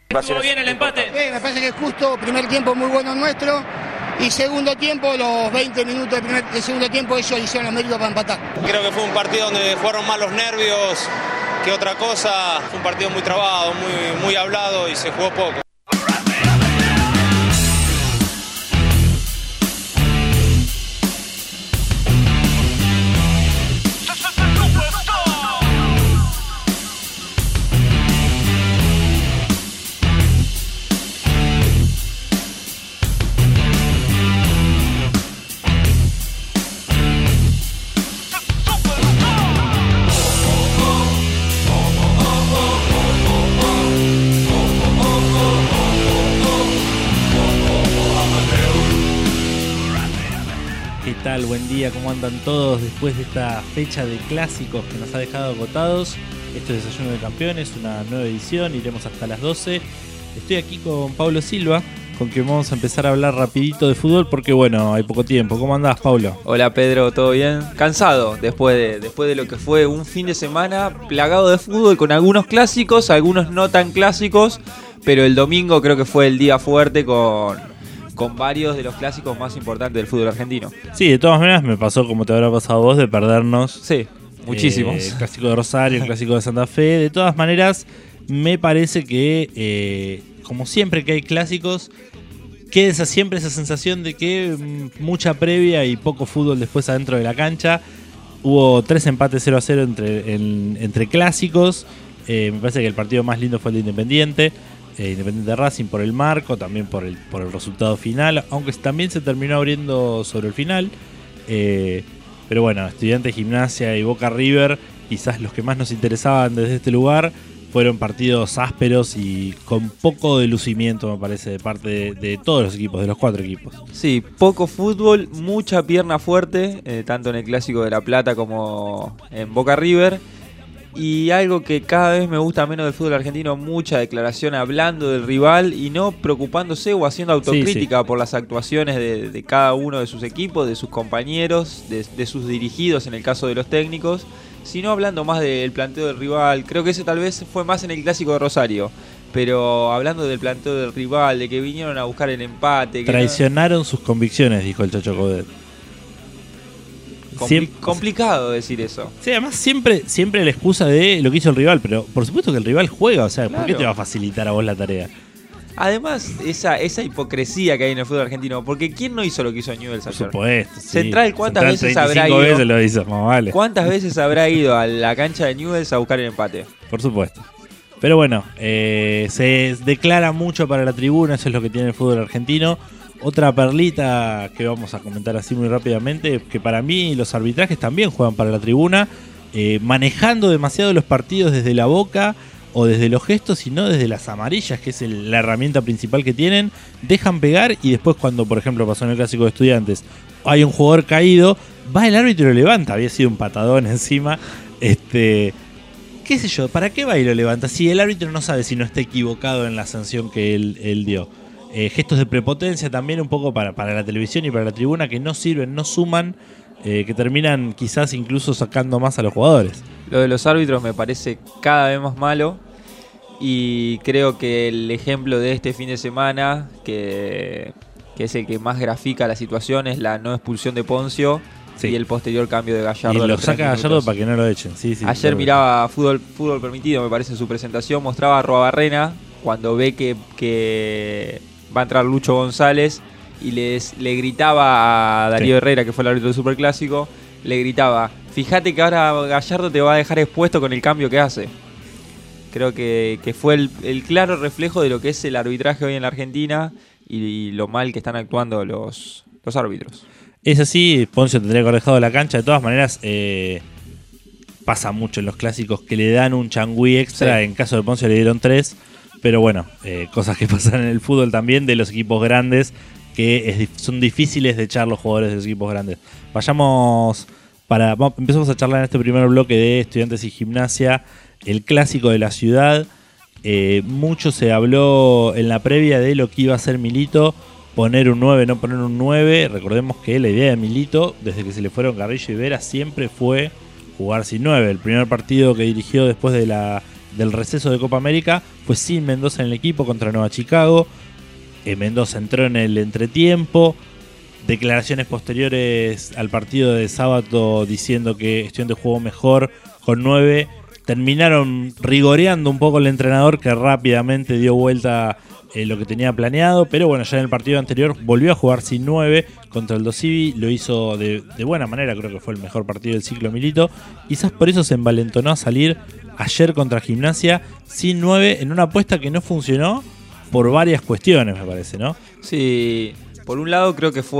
¿Estuvo bien el empate? Me parece que es justo, primer tiempo muy bueno nuestro y segundo tiempo, los 20 minutos de segundo tiempo ellos hicieron los méritos para empatar. Creo que fue un partido donde fueron más los nervios que otra cosa, fue un partido muy trabado, muy hablado y se jugó poco. ¿Qué tal? Buen día, ¿cómo andan todos después de esta fecha de clásicos que nos ha dejado agotados? Esto es Desayuno de Campeones, una nueva edición, iremos hasta las 12. Estoy aquí con Pablo Silva, con quien vamos a empezar a hablar rapidito de fútbol porque bueno, hay poco tiempo. ¿Cómo andás, Pablo? Hola Pedro, ¿todo bien? Cansado después de lo que fue un fin de semana plagado de fútbol con algunos clásicos, algunos no tan clásicos, pero el domingo creo que fue el día fuerte con varios de los clásicos más importantes del fútbol argentino. Sí, de todas maneras me pasó como te habrá pasado a vos de perdernos. Sí, muchísimos. El clásico de Rosario, el clásico de Santa Fe. De todas maneras, me parece que como siempre que hay clásicos, queda siempre esa sensación de que mucha previa y poco fútbol después adentro de la cancha. Hubo 3 empates 0-0 entre clásicos. Me parece que el partido más lindo fue el de Independiente. Independiente Racing por el marco, también por el resultado final, aunque también se terminó abriendo sobre el final. Pero bueno, Estudiantes, Gimnasia y Boca River, quizás los que más nos interesaban desde este lugar, fueron partidos ásperos y con poco de lucimiento, me parece, de parte de todos los equipos, de los 4 equipos. Sí, poco fútbol, mucha pierna fuerte, tanto en el Clásico de La Plata como en Boca River. Y algo que cada vez me gusta menos del fútbol argentino, mucha declaración hablando del rival y no preocupándose o haciendo autocrítica por las actuaciones de cada uno de sus equipos, de sus compañeros, de sus dirigidos en el caso de los técnicos, sino hablando más del planteo del rival. Creo que ese tal vez fue más en el Clásico de Rosario, pero hablando del planteo del rival, de que vinieron a buscar el empate. Traicionaron sus convicciones, dijo el Chacho Coudet. Complicado decir eso. Sí, además siempre la excusa de lo que hizo el rival, pero por supuesto que el rival juega, o sea, claro. ¿Por qué te va a facilitar a vos la tarea? Además, esa hipocresía que hay en el fútbol argentino, porque ¿quién no hizo lo que hizo Newell's ayer? Por supuesto, sí. Central, ¿cuántas veces habrá ido? Veces lo hizo, vale. ¿Cuántas veces habrá ido a la cancha de Newell's a buscar el empate? Por supuesto. Pero bueno, se declara mucho para la tribuna, eso es lo que tiene el fútbol argentino. Otra perlita que vamos a comentar así muy rápidamente, que para mí los arbitrajes también juegan para la tribuna, manejando demasiado los partidos desde la boca o desde los gestos y no desde las amarillas, que es la herramienta principal que tienen. Dejan pegar y después cuando, por ejemplo, pasó en el Clásico de Estudiantes, hay un jugador caído, va el árbitro y lo levanta, había sido un patadón encima, qué sé yo, ¿para qué va y lo levanta? Si el árbitro no sabe si no está equivocado en la sanción que él dio. Gestos de prepotencia también un poco para la televisión y para la tribuna que no sirven, no suman, que terminan quizás incluso sacando más a los jugadores. Lo de los árbitros me parece cada vez más malo y creo que el ejemplo de este fin de semana, que es el que más grafica la situación, es la no expulsión de Poncio. Sí. Y el posterior cambio de Gallardo. Y lo saca Gallardo para que no lo echen. Sí, ayer miraba fútbol permitido, me parece, en su presentación, mostraba a Arruabarrena cuando ve que va a entrar Lucho González y le gritaba a Darío Herrera, que fue el árbitro del Superclásico, le gritaba: fíjate que ahora Gallardo te va a dejar expuesto con el cambio que hace. Creo que fue el claro reflejo de lo que es el arbitraje hoy en la Argentina y lo mal que están actuando los árbitros. Es así, Poncio tendría que haber dejado la cancha. De todas maneras, pasa mucho en los clásicos que le dan un changüí extra. Sí. En caso de Poncio le dieron 3. Pero bueno, cosas que pasan en el fútbol también de los equipos grandes, que son difíciles de echar los jugadores de los equipos grandes. Empezamos a charlar en este primer bloque de Estudiantes y Gimnasia, el clásico de la ciudad. Mucho se habló en la previa de lo que iba a hacer Milito, poner un 9, no poner un 9. Recordemos que la idea de Milito, desde que se le fueron Carrillo y Vera, siempre fue jugar sin 9. El primer partido que dirigió después de la del receso de Copa América fue sin Mendoza en el equipo contra Nueva Chicago. Mendoza entró en el entretiempo. Declaraciones posteriores al partido de sábado diciendo que Estudiantes jugó mejor con 9. Terminaron rigoreando un poco el entrenador, que rápidamente dio vuelta lo que tenía planeado. Pero bueno, ya en el partido anterior volvió a jugar sin 9 contra el Dosivi. Lo hizo de buena manera, creo que fue el mejor partido del ciclo Milito. Quizás por eso se envalentonó a salir ayer contra Gimnasia sin 9 en una apuesta que no funcionó por varias cuestiones, me parece, ¿no? Sí, por un lado creo que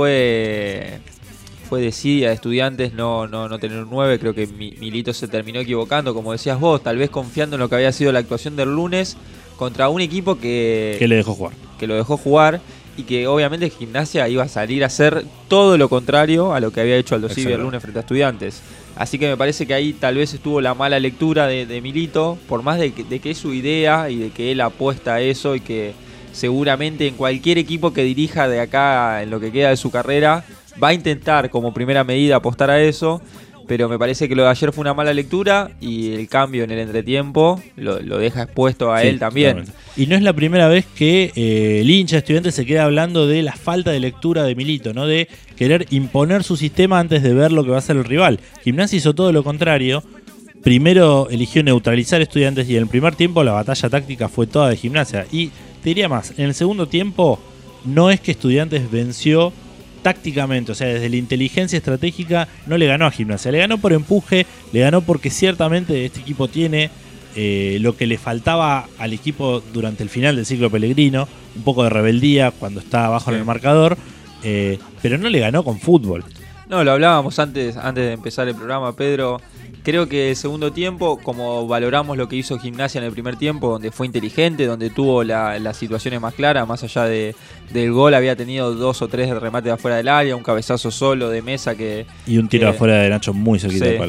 fue desidia de Estudiantes no tener un 9. Creo que Milito se terminó equivocando, como decías vos, tal vez confiando en lo que había sido la actuación del lunes contra un equipo que le dejó jugar. Que lo dejó jugar y que obviamente Gimnasia iba a salir a hacer todo lo contrario a lo que había hecho Aldo Civi el lunes frente a Estudiantes. Así que me parece que ahí tal vez estuvo la mala lectura de Milito, por más de que es su idea y de que él apuesta a eso y que seguramente en cualquier equipo que dirija de acá en lo que queda de su carrera va a intentar como primera medida apostar a eso, pero me parece que lo de ayer fue una mala lectura y el cambio en el entretiempo lo deja expuesto a él también. Totalmente. Y no es la primera vez que el hincha de Estudiantes se queda hablando de la falta de lectura de Milito, ¿no? De querer imponer su sistema antes de ver lo que va a hacer el rival. Gimnasia hizo todo lo contrario. Primero eligió neutralizar Estudiantes y en el primer tiempo la batalla táctica fue toda de Gimnasia. Y te diría más, en el segundo tiempo no es que Estudiantes venció tácticamente, o sea, desde la inteligencia estratégica no le ganó a Gimnasia, le ganó por empuje, le ganó porque ciertamente este equipo tiene lo que le faltaba al equipo durante el final del ciclo Pellegrino, un poco de rebeldía cuando está abajo en el marcador, pero no le ganó con fútbol. No, lo hablábamos antes de empezar el programa, Pedro. Creo que el segundo tiempo, como valoramos lo que hizo Gimnasia en el primer tiempo, donde fue inteligente, donde tuvo las situaciones más claras, más allá del gol, había tenido 2 o 3 remates de afuera del área, un cabezazo solo de Mesa y un tiro afuera de Nacho muy cerquita, me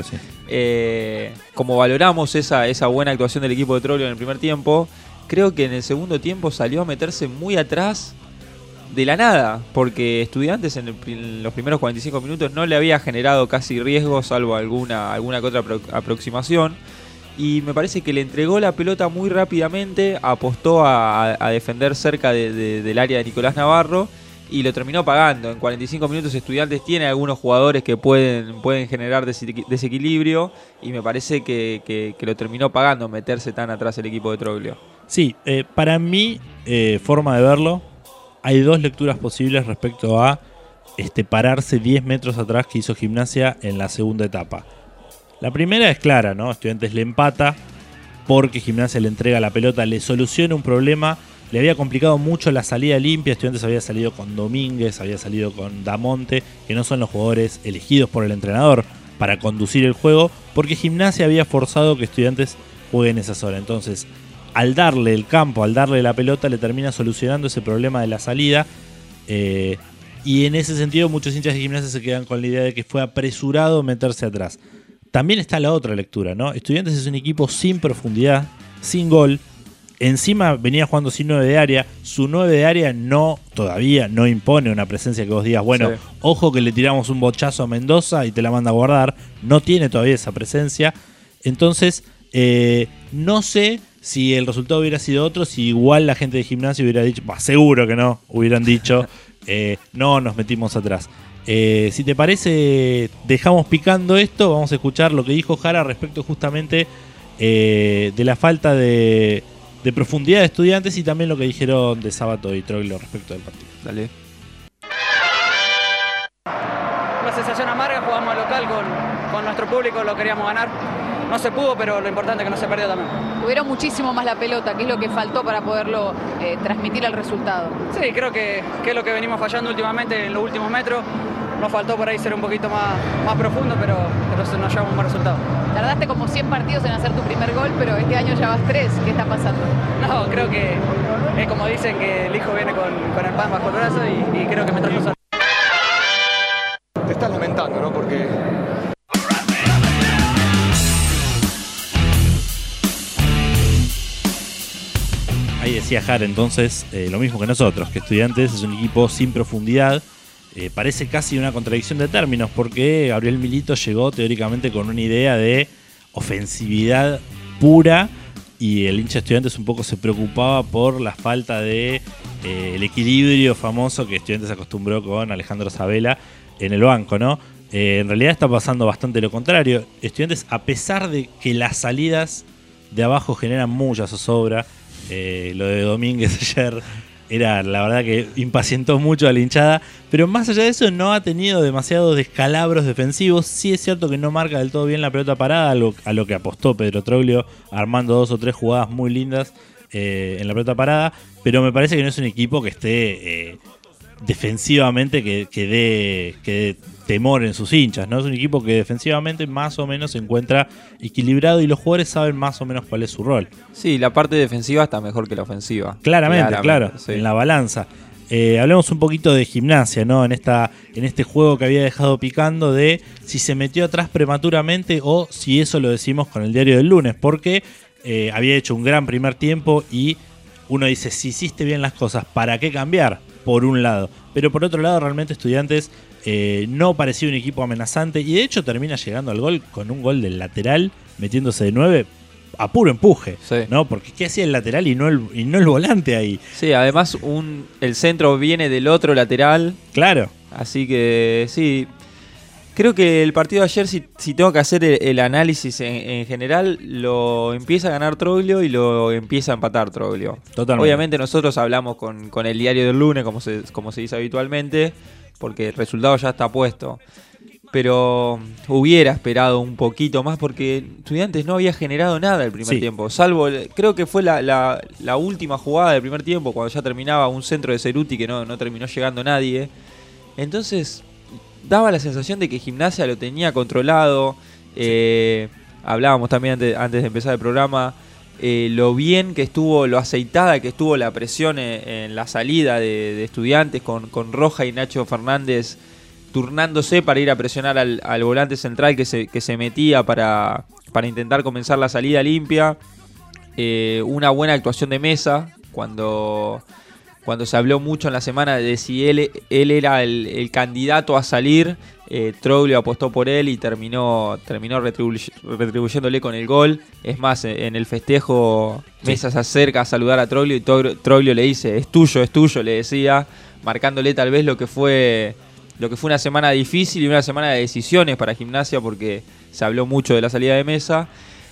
parece. Como valoramos esa buena actuación del equipo de Troglio en el primer tiempo, creo que en el segundo tiempo salió a meterse muy atrás de la nada, porque Estudiantes en los primeros 45 minutos no le había generado casi riesgo, salvo alguna que otra aproximación, y me parece que le entregó la pelota muy rápidamente, apostó a defender cerca del área de Nicolás Navarro y lo terminó pagando. En 45 minutos Estudiantes tiene algunos jugadores que pueden generar desequilibrio y me parece que lo terminó pagando meterse tan atrás el equipo de Troglio. Sí, para mí, forma de verlo, hay 2 lecturas posibles respecto a pararse 10 metros atrás que hizo Gimnasia en la segunda etapa. La primera es clara, ¿no? Estudiantes le empata porque Gimnasia le entrega la pelota, le soluciona un problema, le había complicado mucho la salida limpia. Estudiantes había salido con Domínguez, había salido con Damonte, que no son los jugadores elegidos por el entrenador para conducir el juego, porque Gimnasia había forzado que Estudiantes juegue en esa zona. Entonces, al darle el campo, al darle la pelota, le termina solucionando ese problema de la salida. Y en ese sentido muchos hinchas de Gimnasia se quedan con la idea de que fue apresurado meterse atrás. También está la otra lectura, ¿no? Estudiantes es un equipo sin profundidad, sin gol. Encima venía jugando sin 9 de área. Su 9 de área todavía no impone una presencia que vos digas, bueno, sí, ojo que le tiramos un bochazo a Mendoza y te la manda a guardar. No tiene todavía esa presencia. Entonces, no sé si el resultado hubiera sido otro, si igual la gente de Gimnasia hubiera dicho, seguro que no, hubieran dicho, no, nos metimos atrás. Si te parece, dejamos picando esto, vamos a escuchar lo que dijo Jara respecto justamente de la falta de profundidad de Estudiantes y también lo que dijeron de Sábato y Troglio respecto del partido. Dale. Una sensación amarga, jugamos local con nuestro público, lo queríamos ganar. No se pudo, pero lo importante es que no se perdió también. Tuvieron muchísimo más la pelota, que es lo que faltó para poderlo transmitir al resultado. Sí, creo que es lo que venimos fallando últimamente en los últimos metros. Nos faltó por ahí ser un poquito más profundo, pero nos llevamos un buen resultado. Tardaste como 100 partidos en hacer tu primer gol, pero este año ya vas 3. ¿Qué está pasando? No, creo que es como dicen que el hijo viene con el pan bajo el brazo y creo que me trajo suerte. Te estás lamentando, ¿no? Porque ahí decía Jara entonces lo mismo que nosotros, que Estudiantes es un equipo sin profundidad. Parece casi una contradicción de términos, porque Gabriel Milito llegó teóricamente con una idea de ofensividad pura y el hincha de Estudiantes un poco se preocupaba por la falta de el equilibrio famoso que Estudiantes acostumbró con Alejandro Sabela en el banco, ¿no? En realidad está pasando bastante lo contrario. Estudiantes, a pesar de que las salidas de abajo generan mucha zozobra, lo de Domínguez ayer era, la verdad, que impacientó mucho a la hinchada, pero más allá de eso no ha tenido demasiados descalabros defensivos. Sí es cierto que no marca del todo bien la pelota parada, a lo que apostó Pedro Troglio, armando 2 o 3 jugadas muy lindas en la pelota parada, pero me parece que no es un equipo que esté defensivamente que dé temor en sus hinchas, ¿no? Es un equipo que defensivamente más o menos se encuentra equilibrado y los jugadores saben más o menos cuál es su rol. Sí, la parte defensiva está mejor que la ofensiva. Claramente, claro, sí. En la balanza. Hablemos un poquito de Gimnasia, ¿no? En este juego que había dejado picando de si se metió atrás prematuramente o si eso lo decimos con el diario del lunes, porque había hecho un gran primer tiempo y uno dice, si hiciste bien las cosas, ¿para qué cambiar? Por un lado. Pero por otro lado, realmente Estudiantes no parecía un equipo amenazante y de hecho termina llegando al gol con un gol del lateral, metiéndose de 9 a puro empuje, sí. ¿No? Porque ¿qué hacía el lateral y no el volante ahí? Sí, además el centro viene del otro lateral. Claro. Así que sí, creo que el partido de ayer, si tengo que hacer el análisis en general, lo empieza a ganar Troglio y lo empieza a empatar Troglio. Totalmente. Obviamente nosotros hablamos con el diario del lunes, como se dice habitualmente, porque el resultado ya está puesto. Pero hubiera esperado un poquito más porque Estudiantes no había generado nada el primer tiempo. Salvo, creo que fue la última jugada del primer tiempo, cuando ya terminaba un centro de Ceruti que no terminó llegando nadie. Entonces daba la sensación de que Gimnasia lo tenía controlado. Hablábamos también antes de empezar el programa, lo bien que estuvo, lo aceitada que estuvo la presión en la salida de Estudiantes con Roja y Nacho Fernández turnándose para ir a presionar al volante central que se metía para intentar comenzar la salida limpia. Una buena actuación de Mesa cuando se habló mucho en la semana de si él era el candidato a salir. Troglio apostó por él y terminó retribuyéndole con el gol. Es más, en el festejo Mesa se acerca a saludar a Troglio y Troglio le dice, es tuyo, le decía, marcándole tal vez lo que fue una semana difícil y una semana de decisiones para Gimnasia, porque se habló mucho de la salida de Mesa.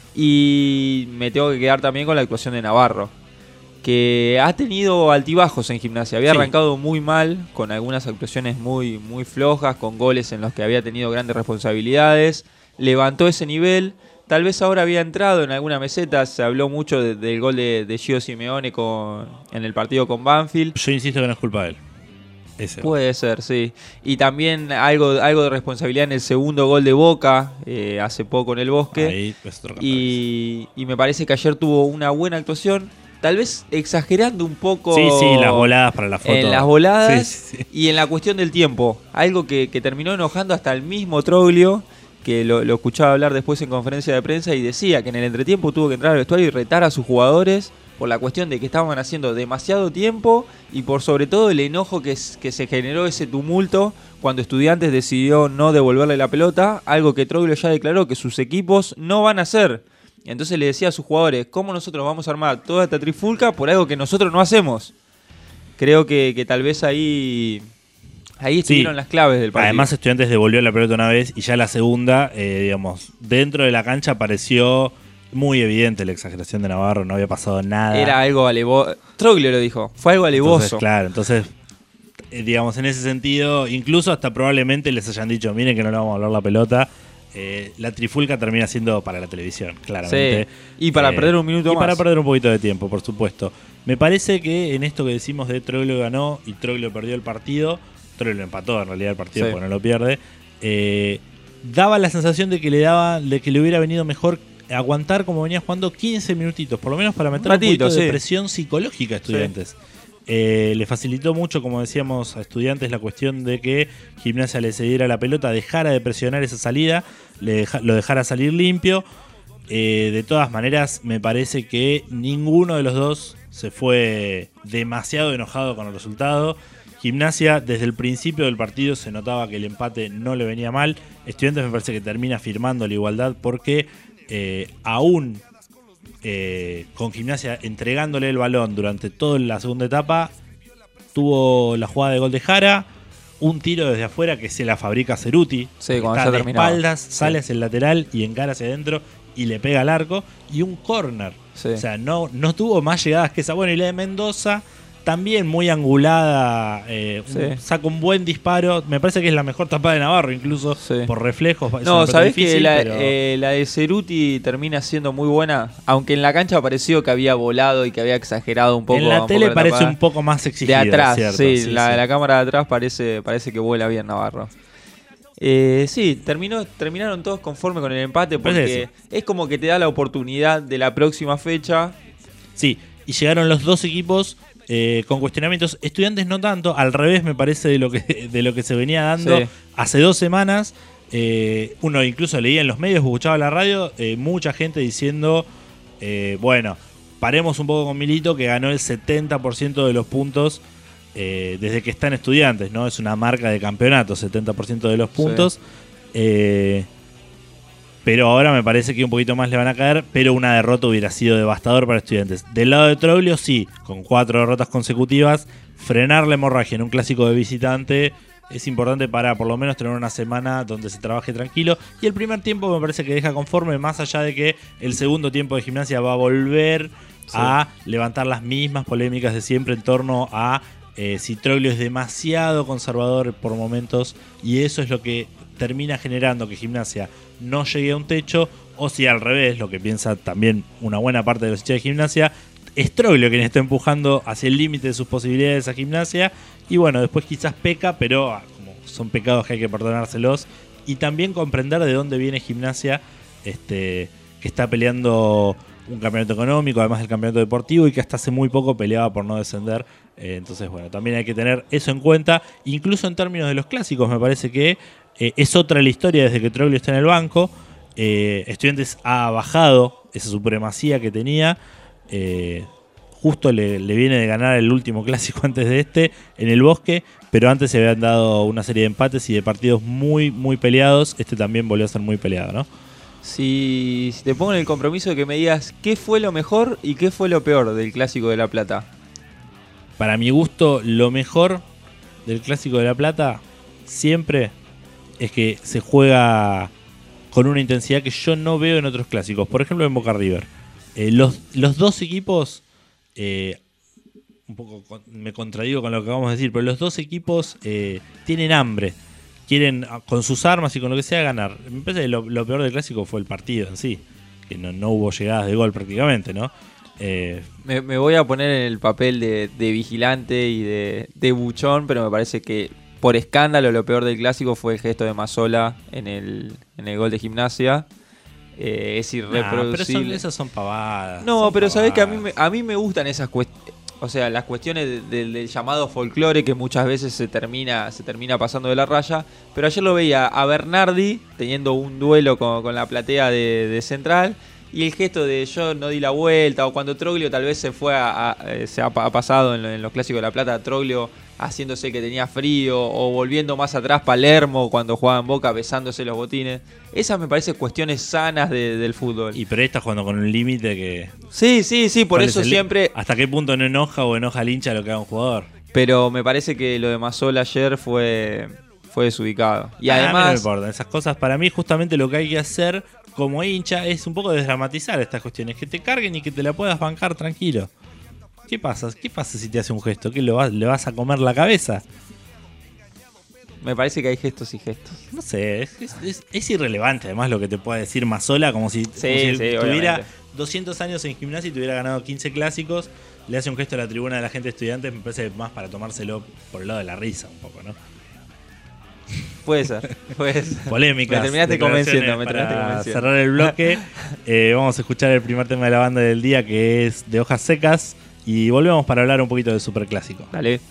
Y me tengo que quedar también con la actuación de Navarro, que ha tenido altibajos en Gimnasia. Había arrancado muy mal, con algunas actuaciones muy, muy flojas, con goles en los que había tenido grandes responsabilidades. Levantó ese nivel. Tal vez ahora había entrado en alguna meseta. Se habló mucho del gol de Gio Simeone en el partido con Banfield. Yo insisto que no es culpa de él. Puede ser, sí. Y también algo de responsabilidad en el segundo gol de Boca, hace poco en el Bosque. Ahí, pues, y me parece que ayer tuvo una buena actuación, tal vez exagerando un poco. Sí, las voladas para la foto. En las voladas y en la cuestión del tiempo. Algo que terminó enojando hasta el mismo Troglio, que lo escuchaba hablar después en conferencia de prensa y decía que en el entretiempo tuvo que entrar al vestuario y retar a sus jugadores por la cuestión de que estaban haciendo demasiado tiempo y por sobre todo el enojo que se generó ese tumulto cuando Estudiantes decidió no devolverle la pelota, algo que Troglio ya declaró que sus equipos no van a hacer. Entonces le decía a sus jugadores, ¿cómo nosotros vamos a armar toda esta trifulca por algo que nosotros no hacemos? Creo que tal vez ahí estuvieron las claves del partido. Además Estudiantes devolvió la pelota una vez y ya la segunda, dentro de la cancha pareció muy evidente la exageración de Navarro, no había pasado nada. Era algo alevoso. Troglio lo dijo, fue algo alevoso. Entonces, en ese sentido, incluso hasta probablemente les hayan dicho, miren que no le vamos a hablar la pelota. La trifulca termina siendo para la televisión, claramente. Sí. Y para perder un minuto más. Y para perder un poquito de tiempo, por supuesto. Me parece que en esto que decimos de Troglio ganó y Troglio perdió el partido, Troglio empató en realidad el partido porque no lo pierde, daba la sensación de que le hubiera venido mejor aguantar como venía jugando 15 minutitos, por lo menos para meter un poquito de presión psicológica a Estudiantes. Le facilitó mucho, como decíamos, a Estudiantes la cuestión de que Gimnasia le cediera la pelota, dejara de presionar esa salida, lo dejara salir limpio. De todas maneras, me parece que ninguno de los dos se fue demasiado enojado con el resultado. Gimnasia, desde el principio del partido se notaba que el empate no le venía mal. Estudiantes me parece que termina firmando la igualdad porque aún con Gimnasia entregándole el balón durante toda la segunda etapa. Tuvo la jugada de gol de Jara, un tiro desde afuera que se la fabrica Ceruti. Sí, cuando está ya de terminaba. espaldas, Sí. sale hacia el lateral y encara hacia adentro y le pega al arco. Y un córner. Sí. O sea, no tuvo más llegadas que esa. Bueno, y la de Mendoza, también muy angulada. Sí. Saca un buen disparo. Me parece que es la mejor tapada de Navarro, incluso Sí. por reflejos. Es No, una pelota sabés que difícil, pero- la de Ceruti termina siendo muy buena, aunque en la cancha pareció que había volado y que había exagerado un poco. en la un tele poco parece tapada. un poco más De exigida, atrás, ¿cierto? sí, la cámara de atrás parece que vuela bien Navarro. Sí, terminaron todos conformes con el empate porque Parece es como que te da la oportunidad de la próxima fecha. Sí, y llegaron los dos equipos con cuestionamientos. Estudiantes no tanto, al revés me parece de lo que se venía dando Sí. hace 2 semanas. Uno incluso leía en los medios, escuchaba la radio, mucha gente diciendo, bueno, paremos un poco con Milito, que ganó el 70% de los puntos desde que están Estudiantes, ¿no? Es una marca de campeonato, 70% de los puntos. Pero ahora me parece que un poquito más le van a caer, pero una derrota hubiera sido devastador para Estudiantes. Del lado de Troglio, sí, con 4 derrotas consecutivas, frenar la hemorragia en un clásico de visitante es importante para por lo menos tener una semana donde se trabaje tranquilo. Y el primer tiempo me parece que deja conforme, más allá de que el segundo tiempo de Gimnasia va a volver a levantar las mismas polémicas de siempre en torno a si Troglio es demasiado conservador por momentos, y eso es lo que termina generando que Gimnasia no llegue a un techo, o si al revés, lo que piensa también una buena parte de los hinchas de Gimnasia, es Troglio quien está empujando hacia el límite de sus posibilidades a Gimnasia, y bueno, después quizás peca, pero como son pecados que hay que perdonárselos, y también comprender de dónde viene Gimnasia, que está peleando un campeonato económico, además del campeonato deportivo, y que hasta hace muy poco peleaba por no descender. Entonces, bueno, también hay que tener eso en cuenta, incluso en términos de los clásicos. Me parece que es otra la historia desde que Troglio está en el banco. Estudiantes ha bajado esa supremacía que tenía. Justo le viene de ganar el último clásico antes de en el Bosque, pero antes se habían dado una serie de empates y de partidos muy, muy peleados. Este también volvió a ser muy peleado, ¿no? Si te pongo en el compromiso de que me digas qué fue lo mejor y qué fue lo peor del Clásico de La Plata. Para mi gusto, lo mejor del Clásico de La Plata siempre es que se juega con una intensidad que yo no veo en otros clásicos. Por ejemplo, en Boca River. Los dos equipos, un poco me contradigo con lo que vamos a decir, pero los dos equipos tienen hambre. Quieren, con sus armas y con lo que sea, ganar. Me parece que lo peor del clásico fue el partido en sí. Que no hubo llegadas de gol prácticamente, ¿no? Me voy a poner en el papel de vigilante y de buchón, pero me parece que por escándalo lo peor del clásico fue el gesto de Mazzola en el gol de Gimnasia. Es irreproducible. Pero esas son pavadas. No, son pero sabés que pavadas. a mí me gustan esas cuestiones. O sea, las cuestiones del llamado folclore que muchas veces se termina pasando de la raya. Pero ayer lo veía a Bernardi teniendo un duelo con la platea de Central. Y el gesto de yo no di la vuelta. O cuando Troglio tal vez se fue se ha pasado en los clásicos de La Plata. Troglio haciéndose que tenía frío. O volviendo más atrás Palermo cuando jugaba en Boca besándose los botines. Esas me parecen cuestiones sanas del fútbol. Y pero está jugando con un límite que... Sí, por ¿cuál eso es el- siempre... ¿Hasta qué punto no enoja o enoja al hincha lo que haga un jugador? Pero me parece que lo de Mazzola ayer fue desubicado. Y A mí no me además, importan esas cosas. Para mí justamente lo que hay que hacer como hincha es un poco desdramatizar estas cuestiones. Que te carguen y que te la puedas bancar tranquilo. ¿Qué pasa? ¿Qué pasa si te hace un gesto? ¿Qué le vas a comer la cabeza? me parece que hay gestos y gestos. No sé, es irrelevante además lo que te pueda decir Mazzola, como si tuviera obviamente. 200 años en Gimnasia y tuviera ganado 15 clásicos. Le hace un gesto a la tribuna de la gente estudiante, me parece más para tomárselo por el lado de la risa un poco, ¿no? Puede ser. Polémicas. Me terminaste declaraciones convenciendo. para cerrar el bloque, vamos a escuchar el primer tema de la banda del día, que es de Hojas Secas, y volvemos para hablar un poquito del Superclásico. Dale.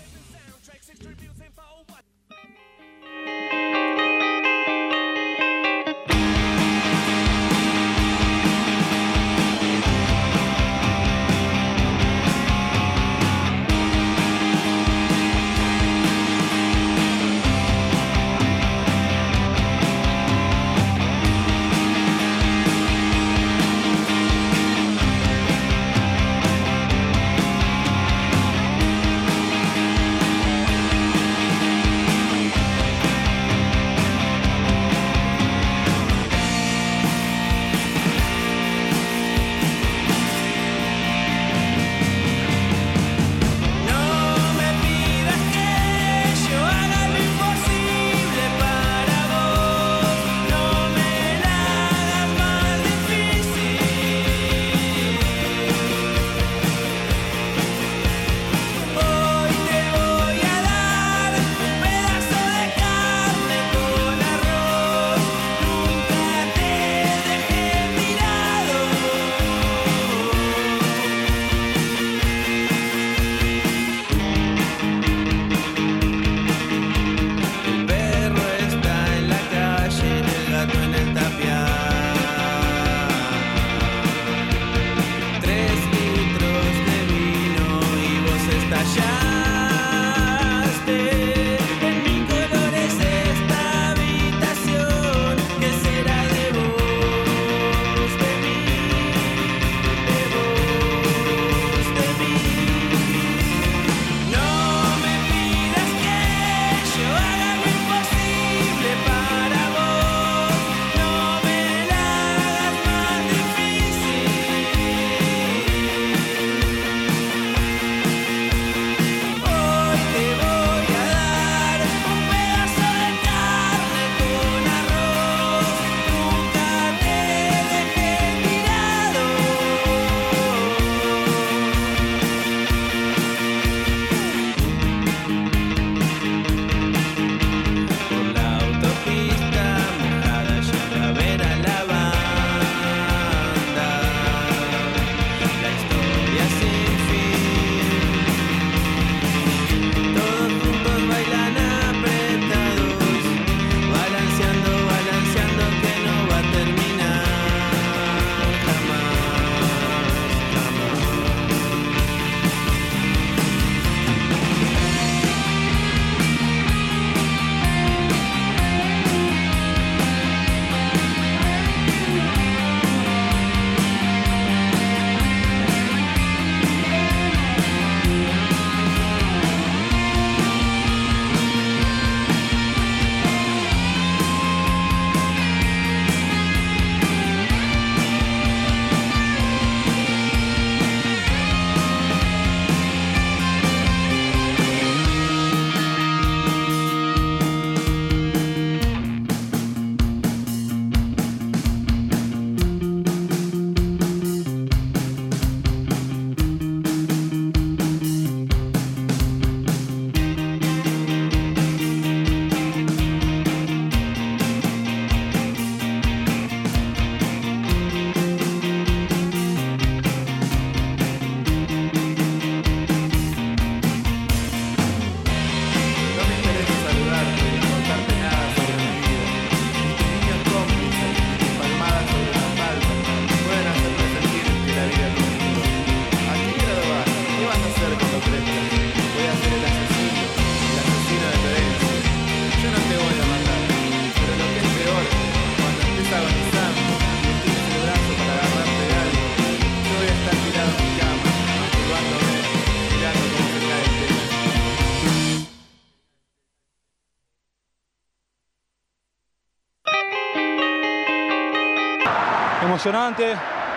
Emocionante,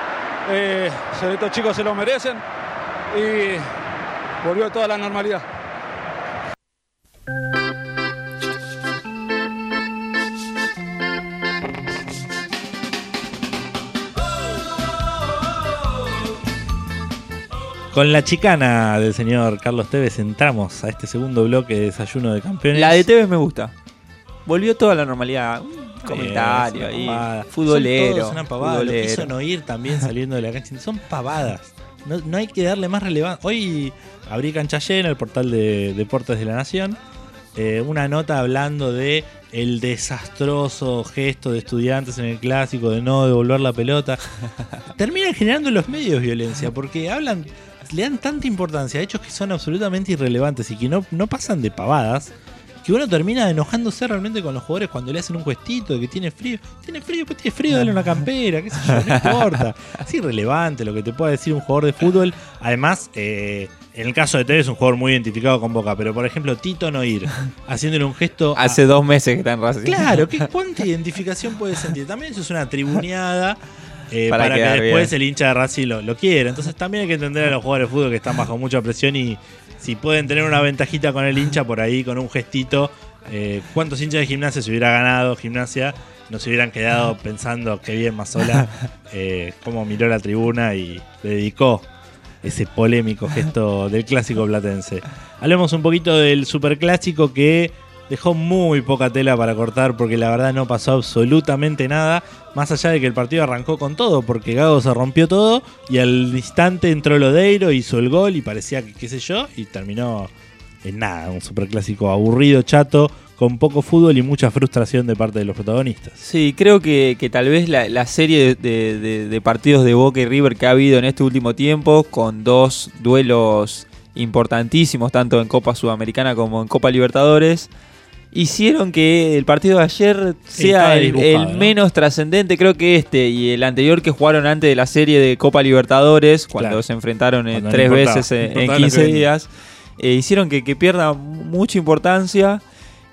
estos chicos se lo merecen y volvió toda la normalidad. Con la chicana del señor Carlos Tevez entramos a este segundo bloque de Desayuno de Campeones. La de Tevez me gusta. Volvió toda la normalidad. Comentario ahí, futbolero. Son una pavada. Lo que hizo Noir también saliendo de la cancha. Son pavadas. No hay que darle más relevancia. Hoy abrí Cancha Llena, el portal de Deportes de la Nación. Una nota hablando de el desastroso gesto de Estudiantes en el clásico de no devolver la pelota. Terminan generando en los medios violencia porque le dan tanta importancia a hechos que son absolutamente irrelevantes y que no pasan de pavadas, que uno termina enojándose realmente con los jugadores cuando le hacen un gestito de que tiene frío, pues tiene frío, dale una campera, qué sé yo, no importa. Es irrelevante lo que te pueda decir un jugador de fútbol. Además, en el caso de Tevez es un jugador muy identificado con Boca, pero por ejemplo Tito Noir haciéndole un gesto hace 2 meses que está en Racing. Claro, ¿cuánta identificación puede sentir? También eso es una tribuneada para que después bien el hincha de Racing lo quiera. Entonces también hay que entender a los jugadores de fútbol que están bajo mucha presión y si pueden tener una ventajita con el hincha por ahí, con un gestito. ¿Cuántos hinchas de Gimnasia se hubiera ganado Gimnasia? No se hubieran quedado pensando qué bien Mazzola, cómo miró la tribuna y le dedicó ese polémico gesto del clásico platense. Hablemos un poquito del superclásico que dejó muy poca tela para cortar porque la verdad no pasó absolutamente nada, más allá de que el partido arrancó con todo porque Gago se rompió todo y al instante entró Lodeiro, hizo el gol y parecía que qué sé yo y terminó en nada, un superclásico aburrido, chato, con poco fútbol y mucha frustración de parte de los protagonistas. Sí, creo que tal vez la serie de partidos de Boca y River que ha habido en este último tiempo, con 2 duelos importantísimos, tanto en Copa Sudamericana como en Copa Libertadores, hicieron que el partido de ayer sea el menos trascendente. Creo que este y el anterior que jugaron antes de la serie de Copa Libertadores, cuando se enfrentaron 3 veces en 15 días, hicieron que pierda mucha importancia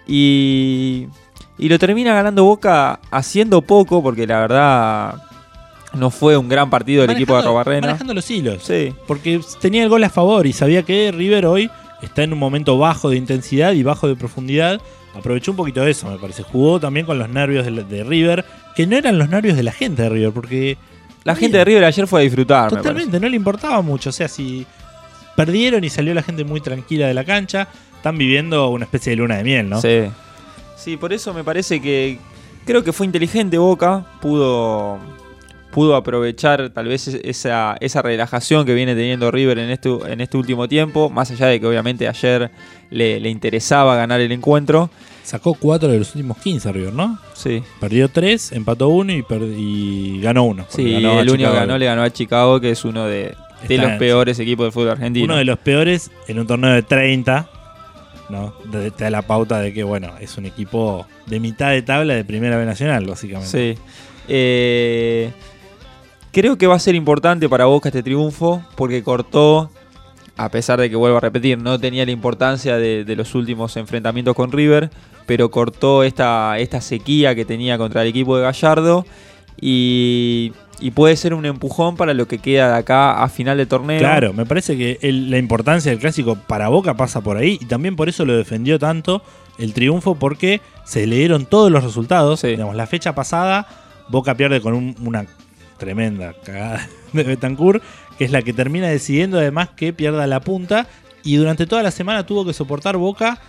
y lo termina ganando Boca haciendo poco, porque la verdad no fue un gran partido del equipo de Arrobarrena. Manejando los hilos, sí, porque tenía el gol a favor y sabía que River hoy está en un momento bajo de intensidad y bajo de profundidad. Aprovechó un poquito de eso, me parece. Jugó también con los nervios de River, que no eran los nervios de la gente de River, porque la gente de River ayer fue a disfrutar. Totalmente, no le importaba mucho. O sea, si perdieron y salió la gente muy tranquila de la cancha, están viviendo una especie de luna de miel, ¿no? Sí. Sí, por eso me parece que creo que fue inteligente Boca, pudo aprovechar tal vez esa relajación que viene teniendo River en este último tiempo, más allá de que obviamente ayer le interesaba ganar el encuentro. Sacó 4 de los últimos 15 River, ¿no? Sí. Perdió 3, empató 1 y ganó 1. Sí, el único que ganó le ganó a Chicago, que es uno de los peores equipos del fútbol argentino. Uno de los peores en un torneo de 30, ¿no? Te da la pauta de que, bueno, es un equipo de mitad de tabla de Primera B Nacional, básicamente. Sí. Creo que va a ser importante para Boca este triunfo, porque cortó, a pesar de que, vuelvo a repetir, no tenía la importancia de los últimos enfrentamientos con River, pero cortó esta sequía que tenía contra el equipo de Gallardo y puede ser un empujón para lo que queda de acá a final de torneo. Claro, me parece que la importancia del clásico para Boca pasa por ahí, y también por eso lo defendió tanto el triunfo, porque se le dieron todos los resultados. Sí. Digamos, la fecha pasada Boca pierde con una tremenda cagada de Betancur, que es la que termina decidiendo además que pierda la punta, y durante toda la semana tuvo que soportar Boca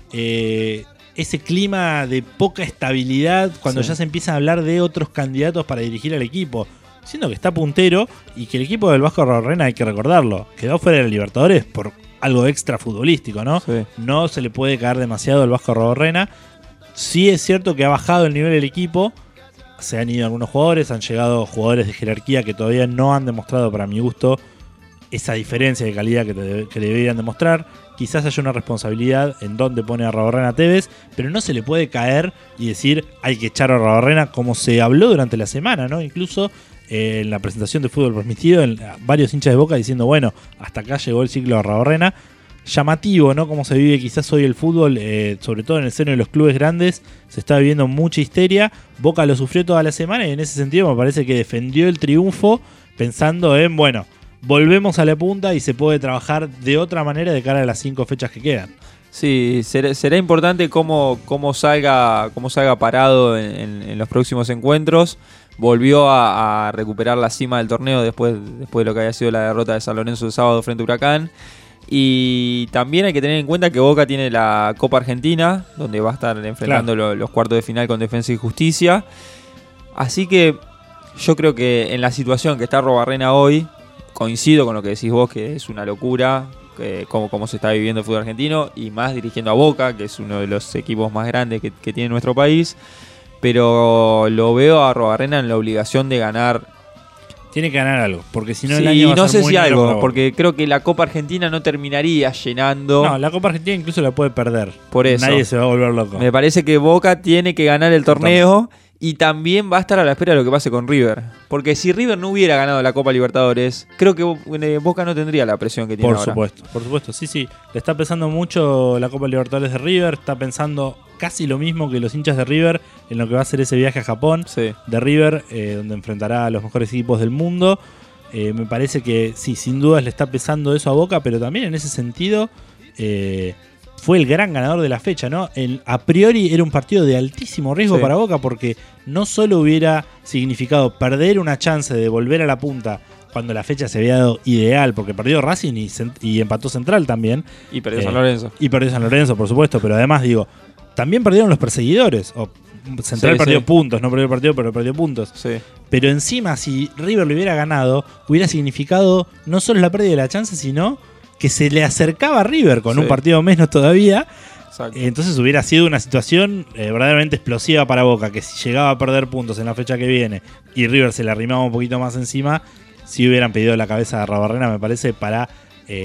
ese clima de poca estabilidad cuando ya se empieza a hablar de otros candidatos para dirigir al equipo, siendo que está puntero y que el equipo del Vasco Arrobarrena, hay que recordarlo, quedó fuera de la Libertadores por algo extra futbolístico, ¿no? Sí. No se le puede caer demasiado al Vasco Arrobarrena. Sí es cierto que ha bajado el nivel del equipo. Se han ido algunos jugadores, han llegado jugadores de jerarquía que todavía no han demostrado, para mi gusto, esa diferencia de calidad que deberían demostrar. Quizás haya una responsabilidad en dónde pone a Arrobarrena Tevez, pero no se le puede caer y decir hay que echar a Arrobarrena, como se habló durante la semana, ¿no? Incluso en la presentación de Fútbol Permitido, varios hinchas de Boca diciendo, bueno, hasta acá llegó el ciclo de Arrobarrena. Llamativo, ¿no? Cómo se vive quizás hoy el fútbol, sobre todo en el seno de los clubes grandes, se está viviendo mucha histeria. Boca lo sufrió toda la semana y en ese sentido me parece que defendió el triunfo pensando en, bueno, volvemos a la punta y se puede trabajar de otra manera de cara a las 5 fechas que quedan. Sí, será importante cómo salga parado en los próximos encuentros. Volvió a recuperar la cima del torneo después de lo que había sido la derrota de San Lorenzo el sábado frente a Huracán. Y también hay que tener en cuenta que Boca tiene la Copa Argentina, donde va a estar enfrentando los cuartos de final con Defensa y Justicia. Así que yo creo que en la situación que está Arrobarrena hoy, coincido con lo que decís vos, que es una locura cómo se está viviendo el fútbol argentino, y más dirigiendo a Boca, que es uno de los equipos más grandes que tiene nuestro país. Pero lo veo a Arrobarrena en la obligación de ganar. Tiene que ganar algo, porque si no sí, el año va a no ser sé muy si negro algo, para porque creo que la Copa Argentina no terminaría llenando. No, la Copa Argentina incluso la puede perder. Por eso. Nadie se va a volver loco. Me parece que Boca tiene que ganar el torneo y también va a estar a la espera de lo que pase con River. Porque si River no hubiera ganado la Copa Libertadores, creo que Boca no tendría la presión que tiene ahora. Por supuesto. Sí. Le está pesando mucho la Copa Libertadores de River. Está pensando casi lo mismo que los hinchas de River en lo que va a ser ese viaje a Japón de River, donde enfrentará a los mejores equipos del mundo. Me parece que sí, sin dudas le está pesando eso a Boca, pero también en ese sentido fue el gran ganador de la fecha, ¿no? A priori era un partido de altísimo riesgo para Boca, porque no solo hubiera significado perder una chance de volver a la punta cuando la fecha se había dado ideal, porque perdió Racing y empató Central también. Y perdió San Lorenzo. Y perdió San Lorenzo, por supuesto, pero además digo, también perdieron los perseguidores. Central perdió puntos, no perdió el partido, pero perdió puntos. Sí. Pero encima, si River lo hubiera ganado, hubiera significado no solo la pérdida de la chance, sino que se le acercaba a River con un partido menos todavía. Exacto. Entonces hubiera sido una situación verdaderamente explosiva para Boca, que si llegaba a perder puntos en la fecha que viene y River se le arrimaba un poquito más encima, si hubieran pedido la cabeza de Arrobarrena, me parece, para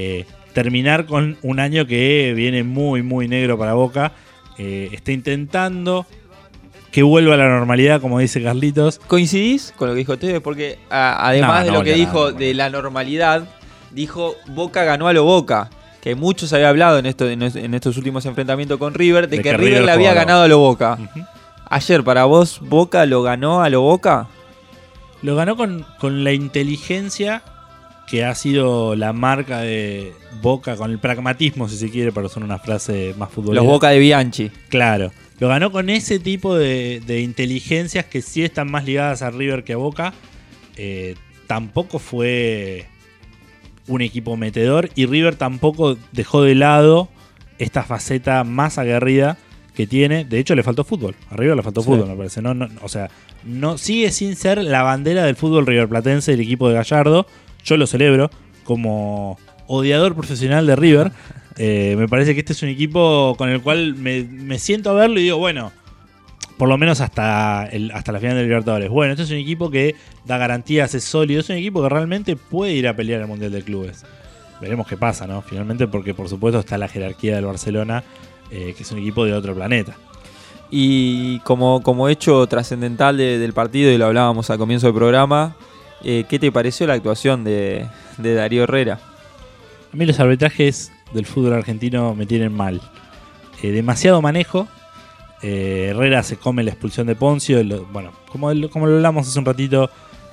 terminar con un año que viene muy, muy negro para Boca. Está intentando que vuelva a la normalidad, como dice Carlitos. ¿Coincidís con lo que dijo Tevez? Porque además de lo que dijo nada. de la normalidad, dijo Boca ganó a lo Boca. Que muchos había hablado en estos últimos enfrentamientos con River, de que River le había ganado a lo Boca. Uh-huh. Ayer, para vos, ¿Boca lo ganó a lo Boca? Lo ganó con la inteligencia que ha sido la marca de Boca, con el pragmatismo, si se quiere, para usar una frase más futbolera. Los Boca de Bianchi. Claro. Lo ganó con ese tipo de inteligencias que sí están más ligadas a River que a Boca. Tampoco fue un equipo metedor y River tampoco dejó de lado esta faceta más aguerrida que tiene. De hecho, le faltó fútbol. A River le faltó fútbol, me parece. No sigue sin ser la bandera del fútbol riverplatense el equipo de Gallardo. Yo lo celebro como odiador profesional de River. Me parece que este es un equipo con el cual me siento a verlo y digo, bueno, por lo menos hasta la final de Libertadores. Bueno, este es un equipo que da garantías, es sólido, es un equipo que realmente puede ir a pelear al Mundial de Clubes. Veremos qué pasa, ¿no? Finalmente, porque por supuesto está la jerarquía del Barcelona, que es un equipo de otro planeta. Y como hecho trascendental del partido, y lo hablábamos al comienzo del programa, ¿qué te pareció la actuación de Darío Herrera? A mí los arbitrajes del fútbol argentino me tienen mal. Demasiado manejo. Herrera se come la expulsión de Poncio. Bueno, como lo hablamos hace un ratito,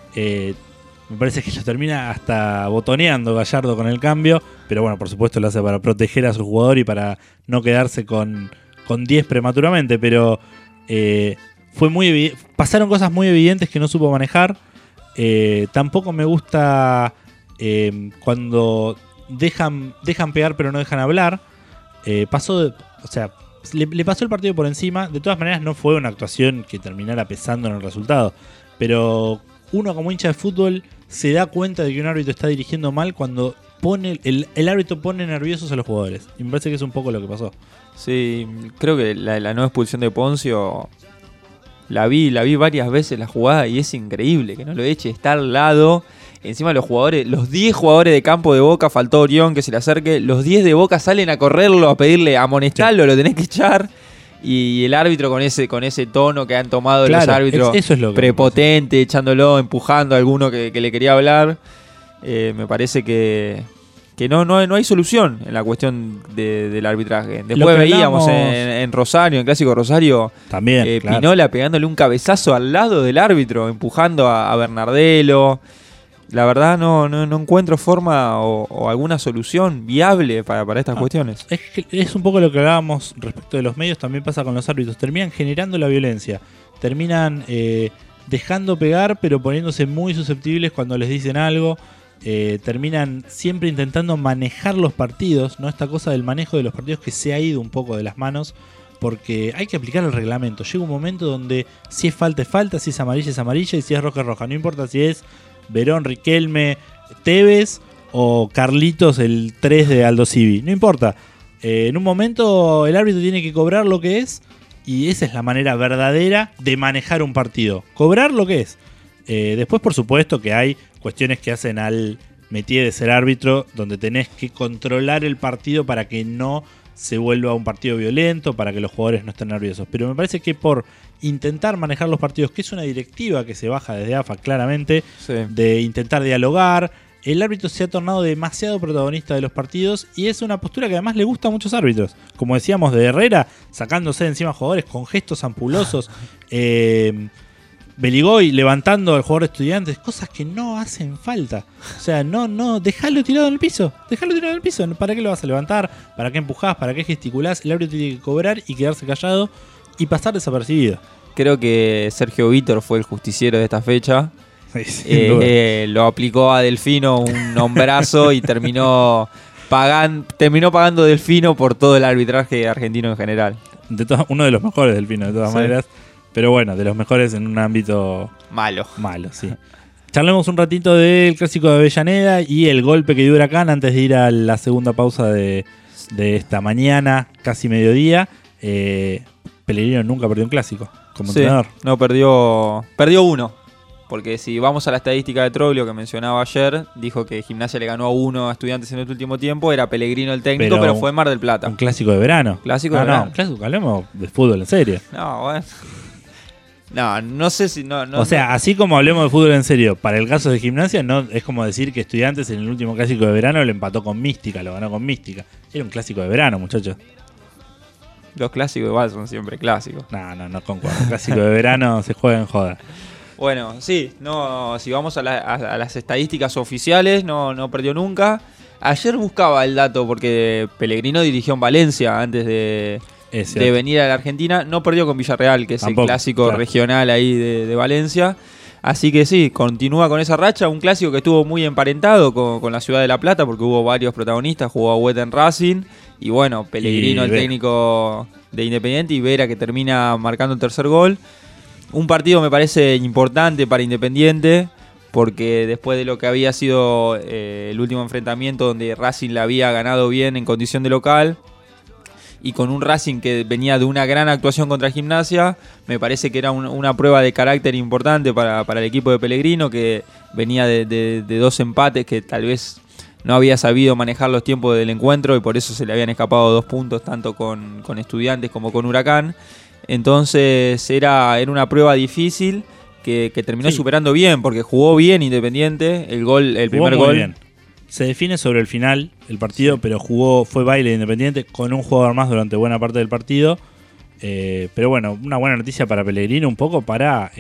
me parece que lo termina hasta botoneando Gallardo con el cambio. Pero bueno, por supuesto lo hace para proteger a su jugador y para no quedarse con 10 prematuramente. Pero fue pasaron cosas muy evidentes que no supo manejar. Tampoco me gusta cuando dejan pegar pero no dejan hablar. Le pasó el partido por encima. De todas maneras no fue una actuación que terminara pesando en el resultado, pero uno como hincha de fútbol se da cuenta de que un árbitro está dirigiendo mal cuando el árbitro pone nerviosos a los jugadores, y me parece que es un poco lo que pasó. Sí, creo que la no expulsión de Poncio la vi varias veces la jugada y es increíble que no lo eche, está al lado. Encima los 10 jugadores de campo de Boca, faltó Orión que se le acerque, los 10 de Boca salen a correrlo, a pedirle, a amonestarlo, lo tenés que echar. Y el árbitro con ese tono que han tomado los árbitros, eso es lo que prepotente, echándolo, empujando a alguno que le quería hablar. Me parece que no hay solución en la cuestión del arbitraje. Después veíamos en Rosario, en Clásico Rosario, también, Pinola pegándole un cabezazo al lado del árbitro, empujando a Bernardelo. La verdad no encuentro forma o alguna solución viable para estas cuestiones. Es un poco lo que hablábamos respecto de los medios, también pasa con los árbitros. Terminan generando la violencia, terminan dejando pegar pero poniéndose muy susceptibles cuando les dicen algo. Terminan siempre intentando manejar los partidos, ¿no? Esta cosa del manejo de los partidos que se ha ido un poco de las manos, porque hay que aplicar el reglamento. Llega un momento donde si es falta es falta, si es amarilla y si es roja es roja. No importa si es Verón, Riquelme, Tevez o Carlitos, el 3 de Aldo Civi. No importa. En un momento el árbitro tiene que cobrar lo que es, y esa es la manera verdadera de manejar un partido. Cobrar lo que es. Después, por supuesto, que hay cuestiones que hacen al métier de ser árbitro, donde tenés que controlar el partido para que no se vuelva un partido violento, para que los jugadores no estén nerviosos. Pero me parece que por intentar manejar los partidos, que es una directiva que se baja desde AFA claramente, sí, de intentar dialogar, el árbitro se ha tornado demasiado protagonista de los partidos, y es una postura que además le gusta a muchos árbitros. Como decíamos de Herrera, sacándose de encima a jugadores con gestos ampulosos, Beligoy levantando al jugador de Estudiantes, cosas que no hacen falta. O sea, no, dejalo tirado en el piso. ¿Para qué lo vas a levantar? ¿Para qué empujás? ¿Para qué gesticulás? El árbitro tiene que cobrar y quedarse callado y pasar desapercibido. Creo que Sergio Vítor fue el justiciero de esta fecha. Sí, lo aplicó a Delfino un hombrazo y terminó pagando Delfino por todo el arbitraje argentino en general. Uno de los mejores Delfino, de todas maneras. Pero bueno, de los mejores en un ámbito malo, sí. Charlemos un ratito del Clásico de Avellaneda y el golpe que dio Huracán antes de ir a la segunda pausa de esta mañana, casi mediodía. Pellegrino nunca perdió un clásico como entrenador. No, perdió uno. Porque si vamos a la estadística de Troglio que mencionaba ayer, dijo que Gimnasia le ganó a 1 a Estudiantes en el último tiempo, era Pellegrino el técnico, pero fue en Mar del Plata. Un clásico de verano. Clásico de verano. No, clásico, hablemos de fútbol en serio. No, bueno. No sé si... o sea, así como hablemos de fútbol en serio, para el caso de Gimnasia, no es como decir que Estudiantes en el último clásico de verano lo empató con Mística, lo ganó con Mística. Era un clásico de verano, muchachos. Los clásicos igual son siempre clásicos. No concuerdo. El clásico de verano se juega en joda. Bueno, sí, si vamos a las estadísticas oficiales, no perdió nunca. Ayer buscaba el dato porque Pellegrino dirigió en Valencia antes de venir a la Argentina. No perdió con Villarreal, que es el clásico regional ahí de Valencia. Así que sí, continúa con esa racha. Un clásico que estuvo muy emparentado con la ciudad de La Plata porque hubo varios protagonistas. Jugó Agüeta en Racing y bueno, Pellegrino, el técnico de Independiente, y Vera, que termina marcando el tercer gol. Un partido me parece importante para Independiente porque después de lo que había sido el último enfrentamiento donde Racing la había ganado bien en condición de local y con un Racing que venía de una gran actuación contra Gimnasia, me parece que era una prueba de carácter importante para el equipo de Pellegrino, que venía de 2 empates que tal vez no había sabido manejar los tiempos del encuentro y por eso se le habían escapado 2 puntos tanto con Estudiantes como con Huracán. Entonces era una prueba difícil que terminó superando bien, porque jugó bien Independiente, el primer gol. Bien. Se define sobre el final el partido, pero fue baile de Independiente con un jugador más durante buena parte del partido. Pero bueno, una buena noticia para Pellegrino, un poco para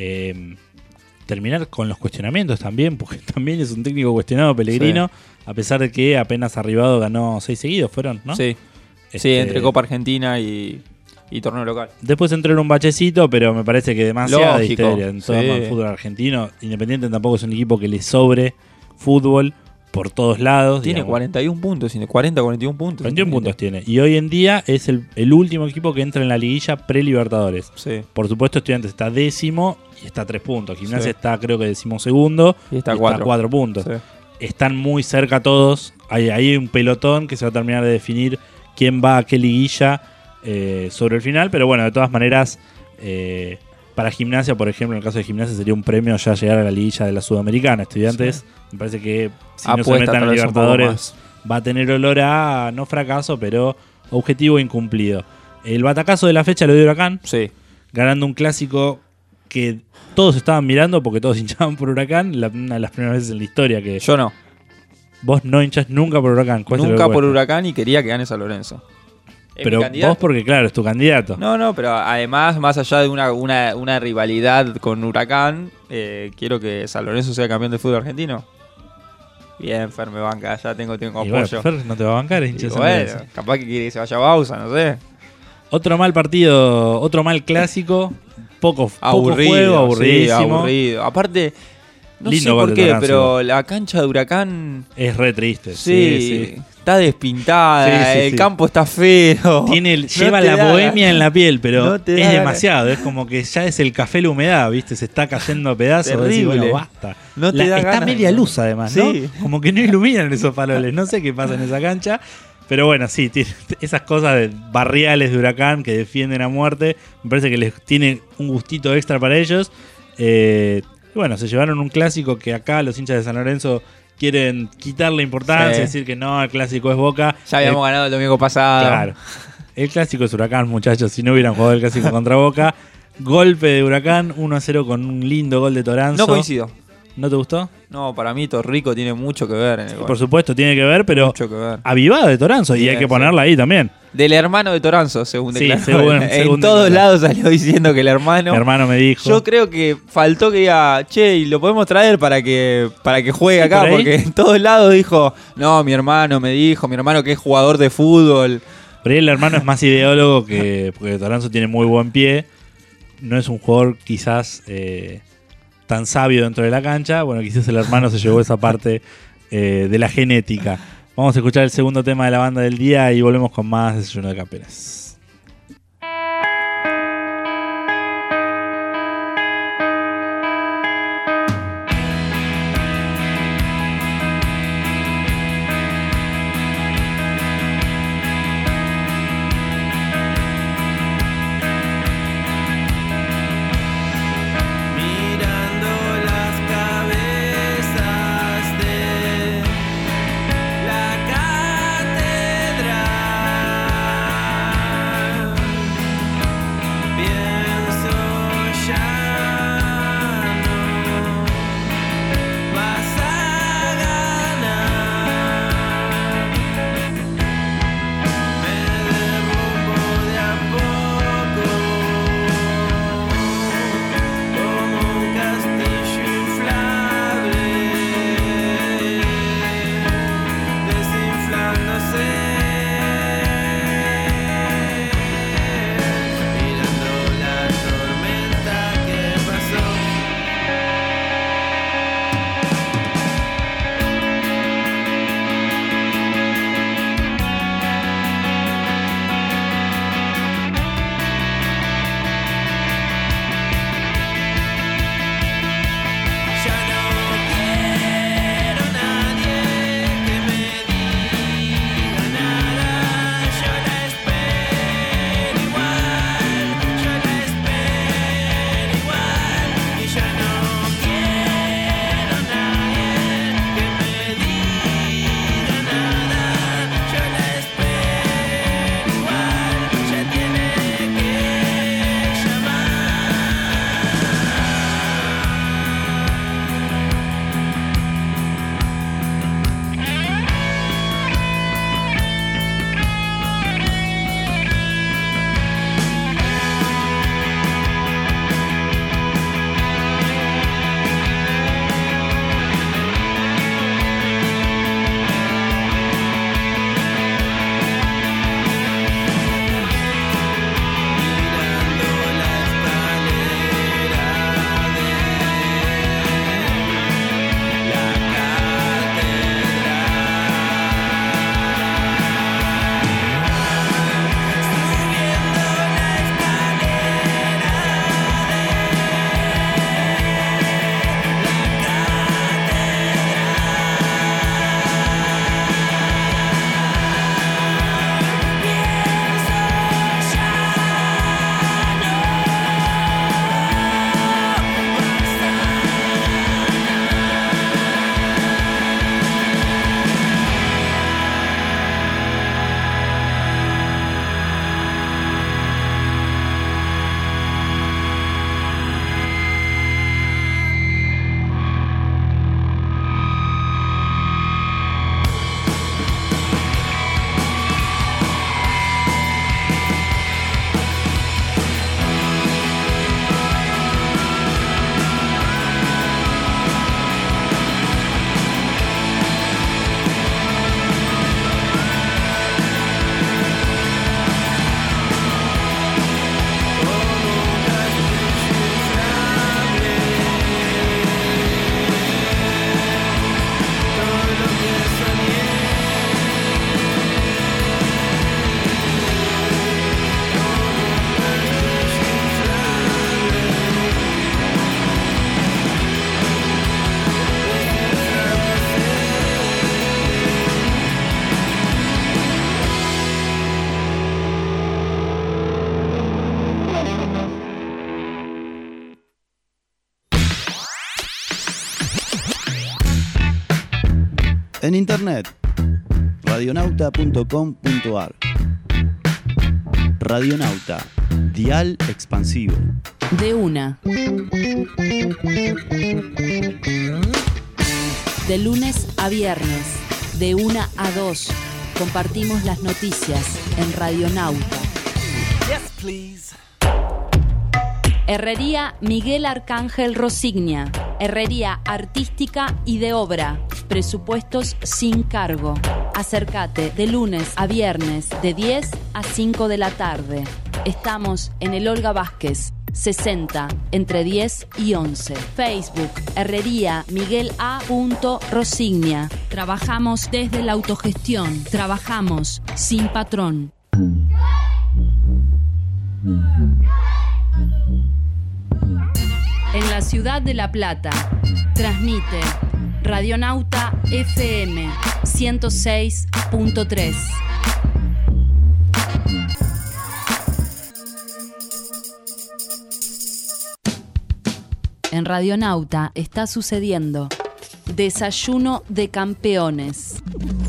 terminar con los cuestionamientos también, porque también es un técnico cuestionado Pellegrino, a pesar de que apenas arribado ganó 6 seguidos, ¿fueron? ¿No? Sí, entre Copa Argentina y torneo local. Después entró en un bachecito, pero me parece que demasiada histeria en todo el fútbol argentino. Independiente tampoco es un equipo que le sobre fútbol por todos lados. Tiene 41 puntos, 41 puntos. 41 puntos tiene. Y hoy en día es el último equipo que entra en la liguilla pre-Libertadores. Sí. Por supuesto, Estudiantes está 10º y está a 3 puntos. Gimnasia está, creo que 12º y está a 4 puntos. Sí. Están muy cerca todos. Hay un pelotón que se va a terminar de definir quién va a qué liguilla sobre el final, pero bueno, de todas maneras, para Gimnasia, por ejemplo, en el caso de Gimnasia sería un premio ya llegar a la liguilla de la Sudamericana. Estudiantes, me parece que si no se metan en Libertadores va a tener olor a, no fracaso, pero objetivo incumplido. El batacazo de la fecha lo dio Huracán, ganando un clásico que todos estaban mirando porque todos hinchaban por Huracán, una de las primeras veces en la historia que... Yo no. Vos no hinchás nunca por Huracán. Nunca por Huracán y quería que gane San Lorenzo. Pero vos porque, claro, es tu candidato. No, pero además, más allá de una rivalidad con Huracán, quiero que San Lorenzo sea campeón del fútbol argentino. Bien, Fer, me banca, ya tengo apoyo. Bueno, Fer no te va a bancar, hincha de San Lorenzo. Capaz que quiere que se vaya a Bausa, no sé. Otro mal partido, otro mal clásico, poco juego, aburridísimo. Sí, aburrido. Aparte, no lindo sé por qué, Toranzo. pero la cancha de Huracán... Es re triste. Sí. Está despintada, el campo está feo. Lleva la bohemia en la piel, pero es demasiado. Es como que ya es el café la humedad, ¿viste? Se está cayendo a pedazos. Terrible. Bueno, basta. Está media luz además, ¿no? Como que no iluminan esos faroles. No sé qué pasa en esa cancha. Pero bueno, sí, tiene esas cosas barriales de Huracán que defienden a muerte. Me parece que les tiene un gustito extra para ellos. Y bueno, se llevaron un clásico que acá los hinchas de San Lorenzo quieren quitarle importancia, decir que no, el clásico es Boca. Ya habíamos ganado el domingo pasado. Claro. El clásico es Huracán, muchachos. Si no hubieran jugado el clásico contra Boca. Golpe de Huracán, 1-0 con un lindo gol de Toranzo. No coincido. ¿No te gustó? No, para mí Torrico tiene mucho que ver en el gol. Por supuesto, tiene que ver, pero avivada de Toranzo. Y hay que ponerla ahí también. Del hermano de Toranzo, según declaró. Según en todos lados salió diciendo que el hermano... Mi hermano me dijo. Yo creo que faltó que diga, che, y lo podemos traer para que juegue acá. Porque en todos lados dijo, no, mi hermano me dijo, mi hermano que es jugador de fútbol. Por ahí el hermano es más ideólogo porque Toranzo tiene muy buen pie. No es un jugador quizás tan sabio dentro de la cancha. Bueno, quizás el hermano se llevó esa parte de la genética. Vamos a escuchar el segundo tema de la banda del día y volvemos con más Desayuno de Campeones. Mirando las En internet, radionauta.com.ar. Radionauta, dial expansivo. De una. De lunes a viernes, de 1 a 2, compartimos las noticias en Radionauta. Yes, please. Herrería Miguel Arcángel Rosignia. Herrería artística y de obra. Presupuestos sin cargo. Acércate de lunes a viernes de 10 a 5 de la tarde. Estamos en el Olga Vázquez, 60, entre 10 y 11. Facebook, Herrería Miguel A. Rosignia. Trabajamos desde la autogestión. Trabajamos sin patrón. En la ciudad de La Plata, transmite Radionauta FM 106.3. En Radionauta está sucediendo Desayuno de Campeones.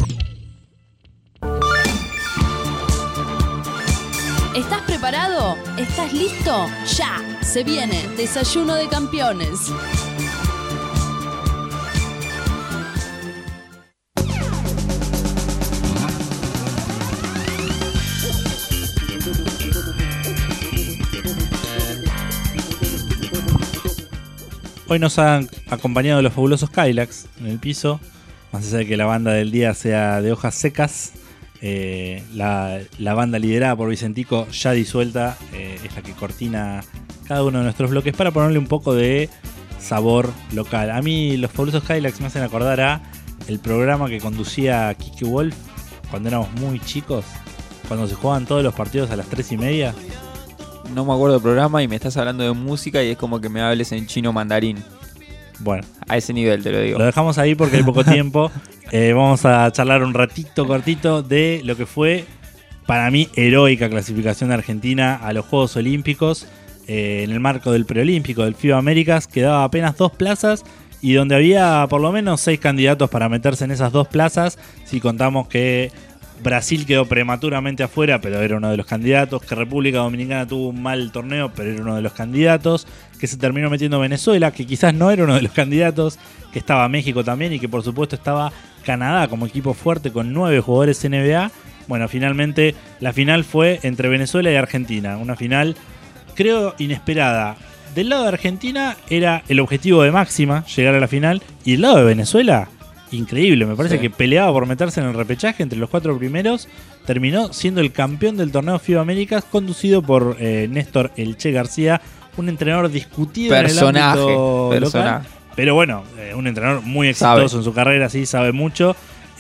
¿Estás preparado? ¿Estás listo? ¡Ya! Se viene Desayuno de Campeones. Hoy nos han acompañado los fabulosos Cadillacs en el piso. Más allá de que la banda del día sea de hojas secas, la banda liderada por Vicentico, ya disuelta, es la que cortina cada uno de nuestros bloques para ponerle un poco de sabor local. A mí los fabulosos Cadillacs me hacen acordar a el programa que conducía Kike Wolf cuando éramos muy chicos, cuando se jugaban todos los partidos a las 3:30. No me acuerdo del programa y me estás hablando de música y es como que me hables en chino mandarín. Bueno, a ese nivel te lo digo. Lo dejamos ahí porque hay poco tiempo. Vamos a charlar un ratito cortito de lo que fue, para mí, heroica clasificación de Argentina a los Juegos Olímpicos en el marco del preolímpico del FIBA Américas. Quedaba apenas 2 plazas y donde había por lo menos 6 candidatos para meterse en esas 2 plazas. Si contamos que Brasil quedó prematuramente afuera, pero era uno de los candidatos. Que República Dominicana tuvo un mal torneo, pero era uno de los candidatos. Que se terminó metiendo Venezuela, que quizás no era uno de los candidatos. Que estaba México también y que por supuesto estaba Canadá como equipo fuerte con 9 jugadores NBA. Bueno, finalmente la final fue entre Venezuela y Argentina. Una final, creo, inesperada. Del lado de Argentina era el objetivo de máxima, llegar a la final. Y del lado de Venezuela, increíble, me parece que peleaba por meterse en el repechaje entre los 4 primeros. Terminó siendo el campeón del torneo FIBA Américas, conducido por Néstor El Che García, un entrenador discutido en el ámbito local. Pero bueno, un entrenador muy exitoso en su carrera, sí, sabe mucho.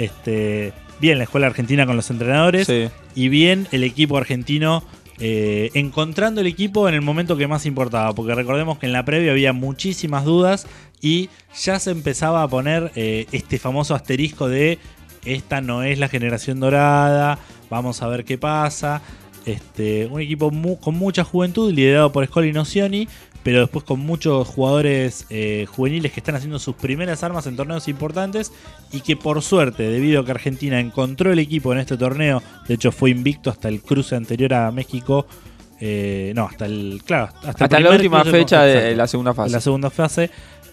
Bien la escuela argentina con los entrenadores y bien el equipo argentino encontrando el equipo en el momento que más importaba. Porque recordemos que en la previa había muchísimas dudas y ya se empezaba a poner este famoso asterisco de esta no es la generación dorada, vamos a ver qué pasa. Un equipo con mucha juventud liderado por Scolli Nocioni, pero después con muchos jugadores juveniles que están haciendo sus primeras armas en torneos importantes y que por suerte, debido a que Argentina encontró el equipo en este torneo, de hecho fue invicto hasta el cruce anterior a México. Hasta la última fecha de la segunda fase. La segunda fase.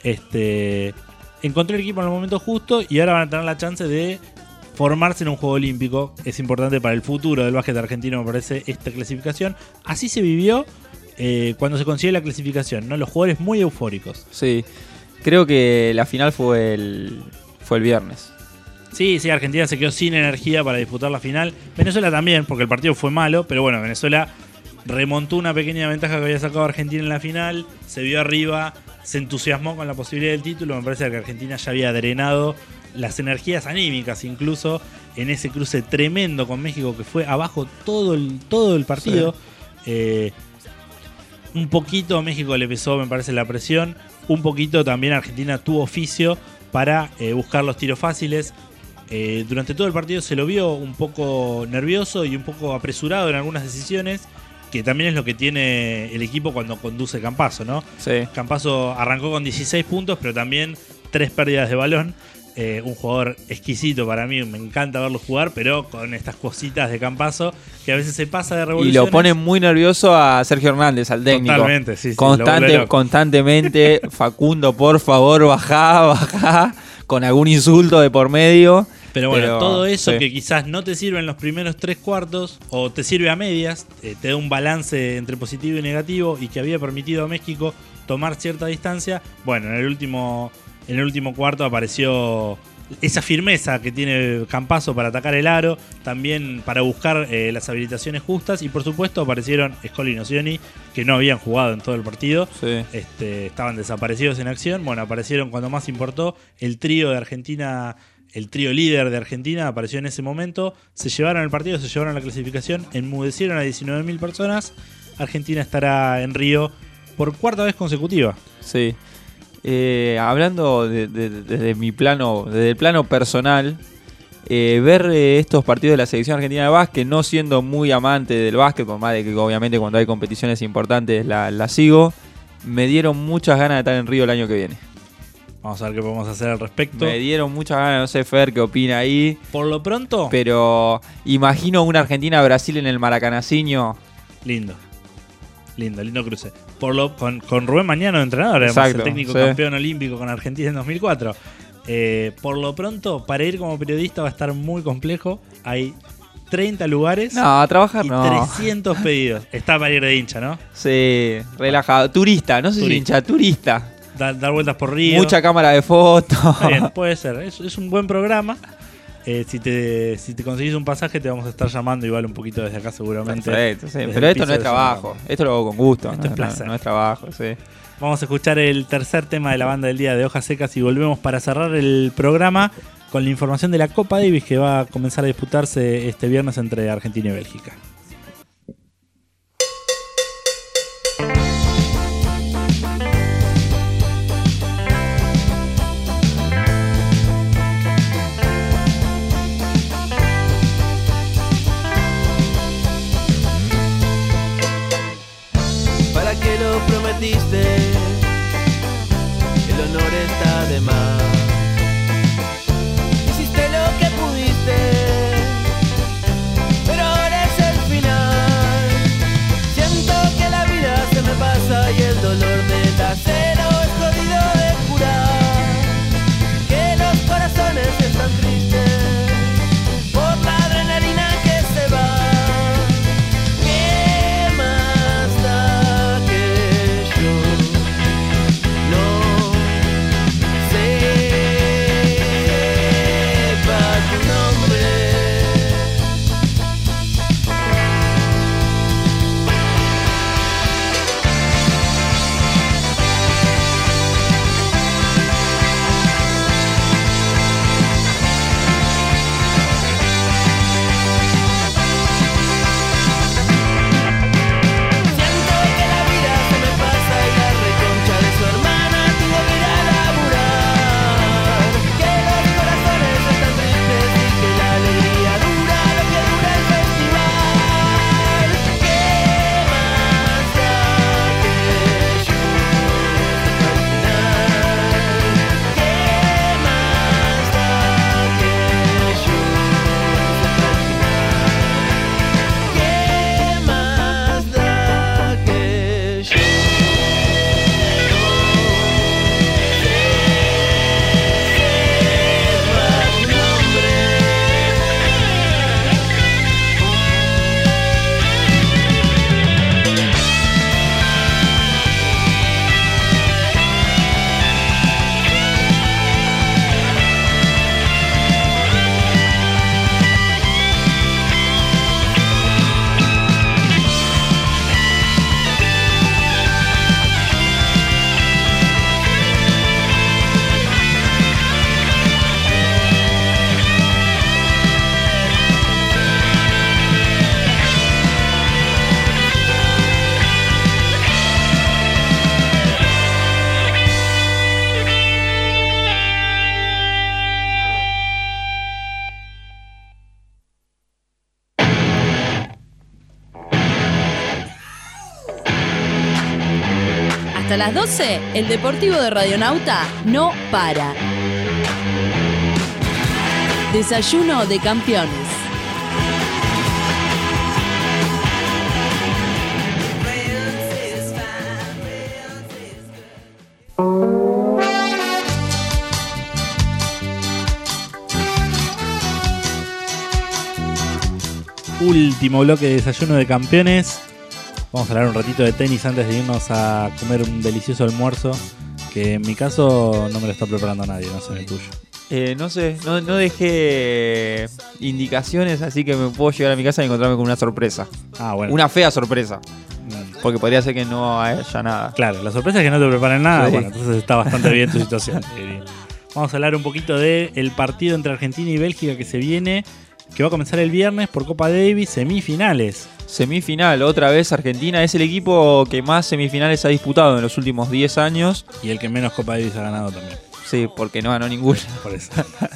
Encontró el equipo en el momento justo y ahora van a tener la chance de formarse en un juego olímpico. Es importante para el futuro del básquet argentino, me parece, esta clasificación. Así se vivió cuando se consigue la clasificación, ¿no? Los jugadores muy eufóricos. Sí, creo que la final fue el viernes. Sí, Argentina se quedó sin energía para disputar la final. Venezuela también, porque el partido fue malo, pero bueno, Venezuela remontó una pequeña ventaja que había sacado Argentina en la final, se vio arriba, se entusiasmó con la posibilidad del título. Me parece que Argentina ya había drenado las energías anímicas incluso en ese cruce tremendo con México que fue abajo todo el partido. Un poquito a México le pesó, me parece, la presión. Un poquito también Argentina tuvo oficio para buscar los tiros fáciles. Durante todo el partido se lo vio un poco nervioso y un poco apresurado en algunas decisiones, que también es lo que tiene el equipo cuando conduce Campazzo, ¿no? Sí. Campazzo arrancó con 16 puntos, pero también 3 pérdidas de balón. Un jugador exquisito para mí, me encanta verlo jugar, pero con estas cositas de Campazzo que a veces se pasa de revoluciones. Y lo pone muy nervioso a Sergio Hernández, al técnico. Totalmente, sí. Constantemente, Facundo, por favor, bajá, con algún insulto de por medio. Pero bueno, todo eso que quizás no te sirve en los primeros 3 cuartos o te sirve a medias, te da un balance entre positivo y negativo y que había permitido a México tomar cierta distancia. Bueno, en el último cuarto apareció esa firmeza que tiene Campazzo para atacar el aro, también para buscar las habilitaciones justas, y por supuesto aparecieron Scully y Nocioni, que no habían jugado en todo el partido. Sí. Estaban desaparecidos en acción. Bueno, aparecieron cuando más importó. El trío de Argentina, el trío líder de Argentina apareció en ese momento. Se llevaron el partido, se llevaron la clasificación, enmudecieron a 19.000 personas. Argentina estará en Río por 4ª vez consecutiva. Sí. Hablando desde el plano personal, ver estos partidos de la selección argentina de básquet, no siendo muy amante del básquet, por más de que obviamente cuando hay competiciones importantes la sigo, me dieron muchas ganas de estar en Río el año que viene. Vamos a ver qué podemos hacer al respecto. Me dieron muchas ganas, no sé, Fer, qué opina ahí. Por lo pronto. Pero imagino una Argentina-Brasil en el Maracanacinho. Lindo cruce. Con Rubén Mañano de entrenador, además. Exacto, el técnico campeón olímpico con Argentina en 2004. Por lo pronto, para ir como periodista va a estar muy complejo. Hay 30 lugares. No, a trabajar y no. 300 pedidos. Está para ir de hincha, ¿no? Sí, relajado. Turista, no sé si hincha, turista. Dar vueltas por Río. Mucha cámara de fotos. Está bien, puede ser. Es un buen programa. Si te conseguís un pasaje, te vamos a estar llamando igual un poquito desde acá seguramente. Perfecto, sí. Pero esto no es trabajo. Esto lo hago con gusto. Esto es placer. No es trabajo, sí. Vamos a escuchar el tercer tema de la banda del día de Hojas Secas y volvemos para cerrar el programa con la información de la Copa Davis que va a comenzar a disputarse este viernes entre Argentina y Bélgica. El honor está de más. Hiciste lo que pudiste, pero ahora es el final. Siento que la vida se me pasa y el dolor del acero es jodido de curar. Que los corazones están tristes por la adrenalina que se va. Hasta las 12, el Deportivo de Radionauta no para. Desayuno de Campeones. Último bloque de Desayuno de Campeones. Vamos a hablar un ratito de tenis antes de irnos a comer un delicioso almuerzo, que en mi caso no me lo está preparando nadie, no sé en el tuyo. No sé, no dejé indicaciones, así que me puedo llegar a mi casa y encontrarme con una sorpresa. Ah, bueno. Una fea sorpresa. Porque podría ser que no haya nada. Claro, la sorpresa es que no te preparen nada. Sí. Bueno, entonces está bastante bien tu situación. Vamos a hablar un poquito del partido entre Argentina y Bélgica que se viene, que va a comenzar el viernes por Copa Davis, semifinales. Semifinal, otra vez Argentina es el equipo que más semifinales ha disputado en los últimos 10 años. Y el que menos Copa Davis ha ganado también. Sí, porque no ganó ninguna. Por eso.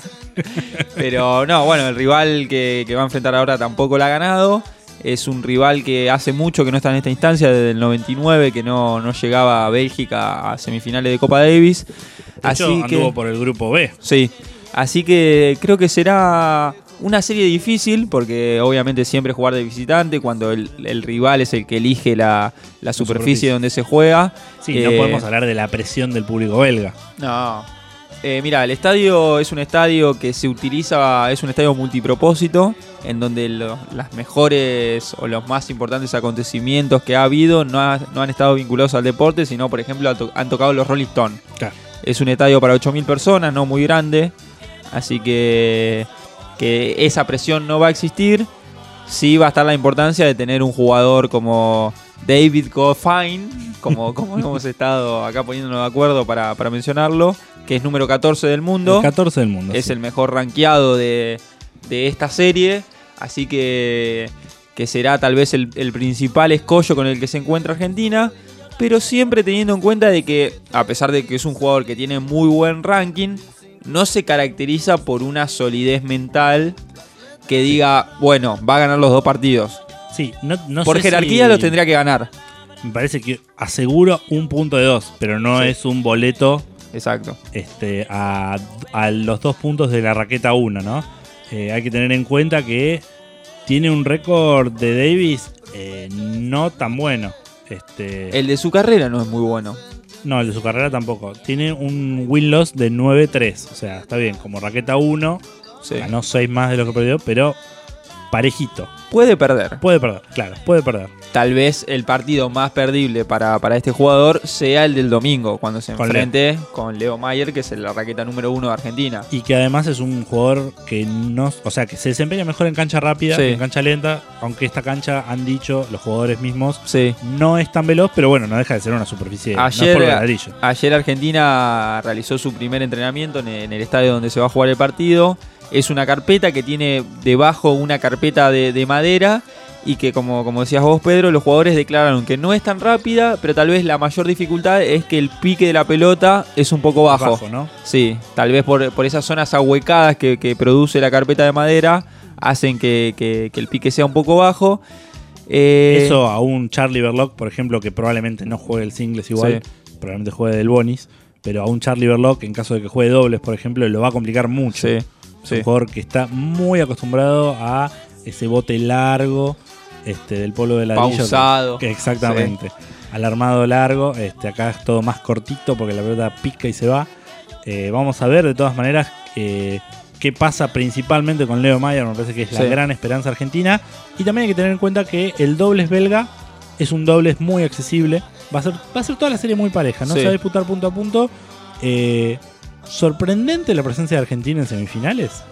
Pero no, bueno, el rival que va a enfrentar ahora tampoco la ha ganado. Es un rival que hace mucho que no está en esta instancia, desde el 99, que no llegaba a Bélgica a semifinales de Copa Davis. De hecho, anduvo por el grupo B. Sí, así que creo que será una serie difícil, porque obviamente siempre jugar de visitante, cuando el rival es el que elige la superficie donde se juega. Sí, no podemos hablar de la presión del público belga. No. Mira, el estadio es un estadio que se utiliza, es un estadio multipropósito, en donde las mejores o los más importantes acontecimientos que ha habido no han estado vinculados al deporte, sino, por ejemplo, han tocado los Rolling Stones. Claro. Es un estadio para 8.000 personas, no muy grande, así que esa presión no va a existir. Sí va a estar la importancia de tener un jugador como David Goffin, como hemos estado acá poniéndonos de acuerdo para mencionarlo, que es número 14 del mundo. El 14 del mundo. Es sí. El mejor rankeado de esta serie, así que será tal vez el principal escollo con el que se encuentra Argentina, pero siempre teniendo en cuenta de que, a pesar de que es un jugador que tiene muy buen ranking, no se caracteriza por una solidez mental que diga, bueno, va a ganar los 2 partidos. Sí, no por sé jerarquía los tendría que ganar. Me parece que aseguro un punto de 2, pero no es un boleto. Exacto. A los 2 puntos de la raqueta 1, ¿no? Hay que tener en cuenta que tiene un récord de Davis no tan bueno. El de su carrera no es muy bueno. No, el de su carrera tampoco. Tiene un win-loss de 9-3. O sea, está bien, como raqueta 1, sí. Ganó 6 más de lo que perdió, pero parejito. Puede perder, claro, puede perder. Tal vez el partido más perdible para este jugador sea el del domingo, cuando se enfrente con Leo Mayer, que es la raqueta número 1 de Argentina. Y que además es un jugador que que se desempeña mejor en cancha rápida, sí, que en cancha lenta, aunque esta cancha, han dicho los jugadores mismos, sí, no es tan veloz, pero bueno, no deja de ser una superficie. Ayer Argentina realizó su primer entrenamiento en el estadio donde se va a jugar el partido. Es una carpeta que tiene debajo una carpeta de madera, y que, como decías vos, Pedro, los jugadores declararon que no es tan rápida, pero tal vez la mayor dificultad es que el pique de la pelota es un poco bajo. ¿No? Sí, tal vez por esas zonas ahuecadas que produce la carpeta de madera hacen que el pique sea un poco bajo. Eso a un Charlie Berlock, por ejemplo, que probablemente no juegue el singles igual, sí, probablemente juegue del bonis, pero a un Charlie Berlock, en caso de que juegue dobles, por ejemplo, lo va a complicar mucho. Sí. Es un jugador que está muy acostumbrado a ese bote largo del polo de ladrillo. Pausado. Exactamente. Sí. Al armado largo. Acá es todo más cortito porque la pelota pica y se va. Vamos a ver de todas maneras qué pasa principalmente con Leo Mayer. Me parece que es la gran esperanza argentina. Y también hay que tener en cuenta que el dobles belga es un dobles muy accesible. Va a ser toda la serie muy pareja, ¿no? Se va a disputar punto a punto. ¿Sorprendente la presencia de Argentina en semifinales?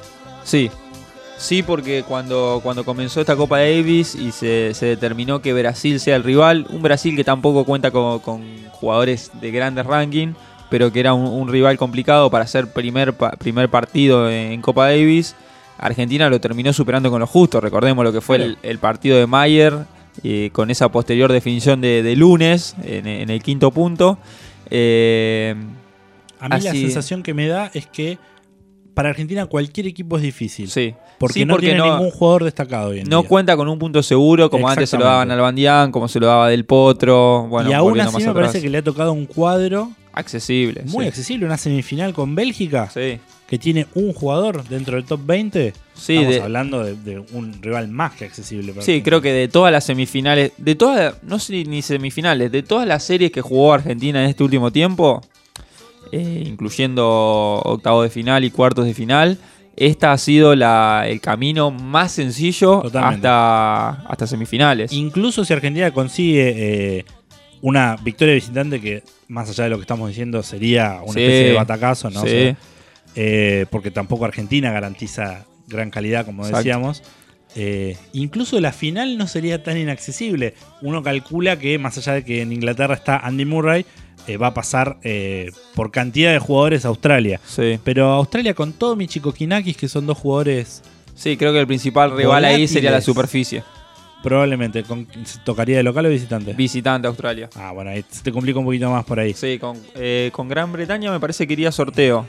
Sí, porque cuando comenzó esta Copa Davis y se determinó que Brasil sea el rival, un Brasil que tampoco cuenta con jugadores de grandes ranking, pero que era un rival complicado para hacer primer partido en Copa Davis, Argentina lo terminó superando con lo justo. Recordemos lo que fue el partido de Mayer, con esa posterior definición de lunes en el 5º punto. A mí la sensación que me da es que para Argentina cualquier equipo es difícil. Sí. Porque no tiene ningún jugador destacado hoy en no día. Cuenta con un punto seguro, como antes se lo daban al Bandián, como se lo daba Del Potro. Bueno, y aún así me parece que le ha tocado un cuadro accesible. Muy accesible, una semifinal con Bélgica. Sí. que tiene un jugador dentro del top 20, sí, estamos hablando de un rival más que accesible. Para sí, creo que de todas las semifinales, no sé ni semifinales, de todas las series que jugó Argentina en este último tiempo, incluyendo octavos de final y cuartos de final, esta ha sido el camino más sencillo hasta semifinales. Incluso si Argentina consigue una victoria visitante que, más allá de lo que estamos diciendo, sería una especie de batacazo, ¿no? Sí. O sea, porque tampoco Argentina garantiza gran calidad, como decíamos. Incluso la final no sería tan inaccesible. Uno calcula que, más allá de que en Inglaterra está Andy Murray, va a pasar por cantidad de jugadores a Australia. Sí. Pero Australia con Tomic y Kokinakis, que son dos jugadores... Sí, creo que el principal rival ahí sería la superficie. Probablemente. ¿Tocaría de local o visitante? Visitante Australia. Ah, bueno, ahí se te complica un poquito más por ahí. Sí, con Gran Bretaña me parece que iría sorteo.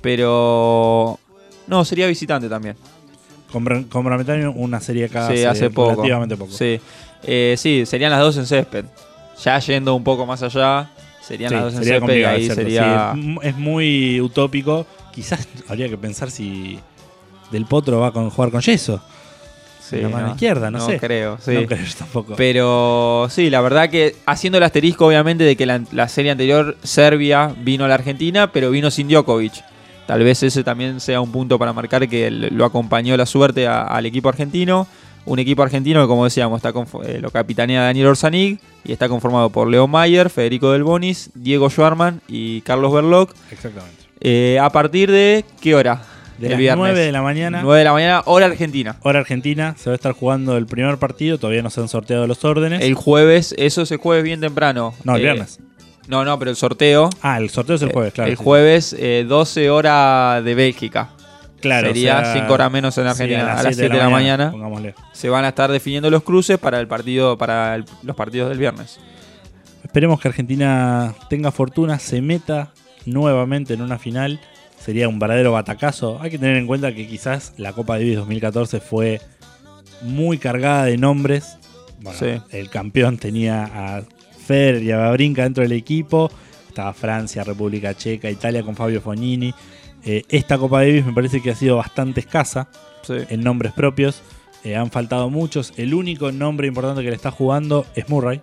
Pero... No, sería visitante también. Con Gran Bretaña una serie acá hace poco. Relativamente poco. Sí. Sí, serían las dos en césped. Ya yendo un poco más allá, serían las dos en césped y ahí sería... Sí, es muy utópico. Quizás habría que pensar si Del Potro va a jugar con yeso. Sí, la mano izquierda, no sé. Creo, sí. No creo yo tampoco. Pero sí, la verdad que haciendo el asterisco obviamente de que la serie anterior Serbia vino a la Argentina, pero vino sin Djokovic. Tal vez ese también sea un punto para marcar que lo acompañó la suerte al equipo argentino. Un equipo argentino que, como decíamos, lo capitanea Daniel Orsanig y está conformado por Leo Mayer, Federico Del Bonis, Diego Schwarman y Carlos Berloc. Exactamente. ¿A partir de qué hora? De las 9 de la mañana. 9 de la mañana, hora argentina. Hora argentina. Se va a estar jugando el primer partido. Todavía no se han sorteado los órdenes. El jueves, eso se jueves bien temprano. No, el viernes. No, pero el sorteo. Ah, el sorteo es el jueves, claro. El jueves, 12 horas de Bélgica. Claro. Sería 5 horas menos en Argentina. A las 7 de la mañana. Pongámosle. Se van a estar definiendo los cruces para los partidos del viernes. Esperemos que Argentina tenga fortuna, se meta nuevamente en una final. Sería un verdadero batacazo. Hay que tener en cuenta que quizás la Copa Davis 2014 fue muy cargada de nombres. Bueno, sí. El campeón tenía a Federer y a Wawrinka dentro del equipo. Estaba Francia, República Checa, Italia con Fabio Fognini. Esta Copa Davis me parece que ha sido bastante escasa en nombres propios. Han faltado muchos. El único nombre importante que le está jugando es Murray.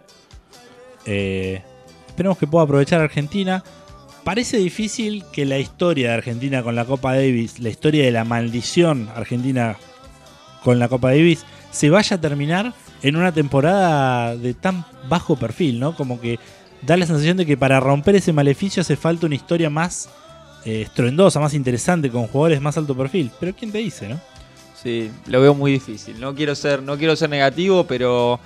Esperemos que pueda aprovechar Argentina. Parece difícil que la historia de Argentina con la Copa Davis, la historia de la maldición argentina con la Copa Davis, se vaya a terminar en una temporada de tan bajo perfil, ¿no? Como que da la sensación de que para romper ese maleficio hace falta una historia más estruendosa, más interesante, con jugadores más alto perfil. Pero ¿quién te dice, no? Sí, lo veo muy difícil. No quiero ser negativo, pero...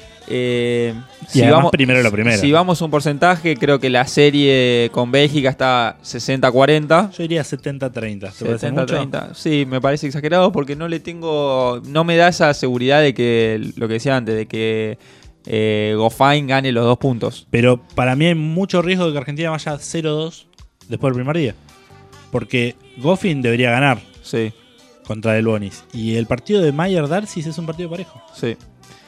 y además primero lo primero. Si vamos a un porcentaje, creo que la serie con Bélgica está 60-40. Yo diría 70-30. 70-30. Sí, me parece exagerado porque no me da esa seguridad de que, lo que decía antes, de que Goffin gane los 2 puntos. Pero para mí hay mucho riesgo de que Argentina vaya 0-2 después del primer día. Porque Goffin debería ganar contra Del Bonis. Y el partido de Mayer Darcis es un partido parejo. Sí.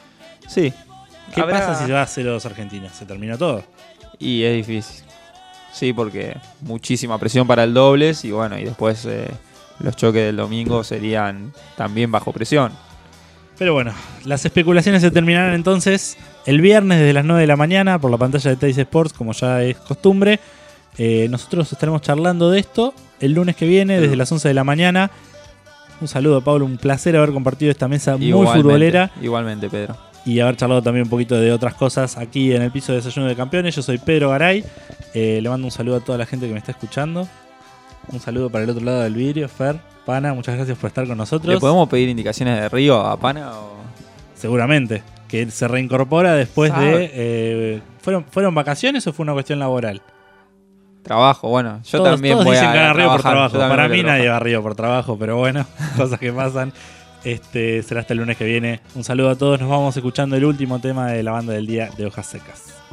¿Qué pasa si se va a 0-2 Argentina? ¿Se termina todo? Y es difícil. Sí, porque muchísima presión para el dobles y bueno, y después los choques del domingo serían también bajo presión. Pero bueno, las especulaciones se terminarán entonces el viernes desde las 9 de la mañana por la pantalla de Teis Sports, como ya es costumbre. Nosotros estaremos charlando de esto el lunes que viene desde las 11 de la mañana. Un saludo, Pablo, un placer haber compartido esta mesa muy futbolera. Igualmente, Pedro. Y haber charlado también un poquito de otras cosas aquí en el piso de Desayuno de Campeones. Yo soy Pedro Garay. Le mando un saludo a toda la gente que me está escuchando. Un saludo para el otro lado del vidrio, Fer, Pana, muchas gracias por estar con nosotros. ¿Le podemos pedir indicaciones de Río a Pana? Seguramente, que él se reincorpora después de... ¿Fueron vacaciones o fue una cuestión laboral? Trabajo, bueno, yo todos también todos voy dicen a que van a Río por trabajar, trabajo. Para mí nadie va a Río por trabajo, pero bueno, cosas que pasan. Será hasta el lunes que viene. Un saludo a todos, nos vamos escuchando el último tema de la banda del día de Hojas Secas.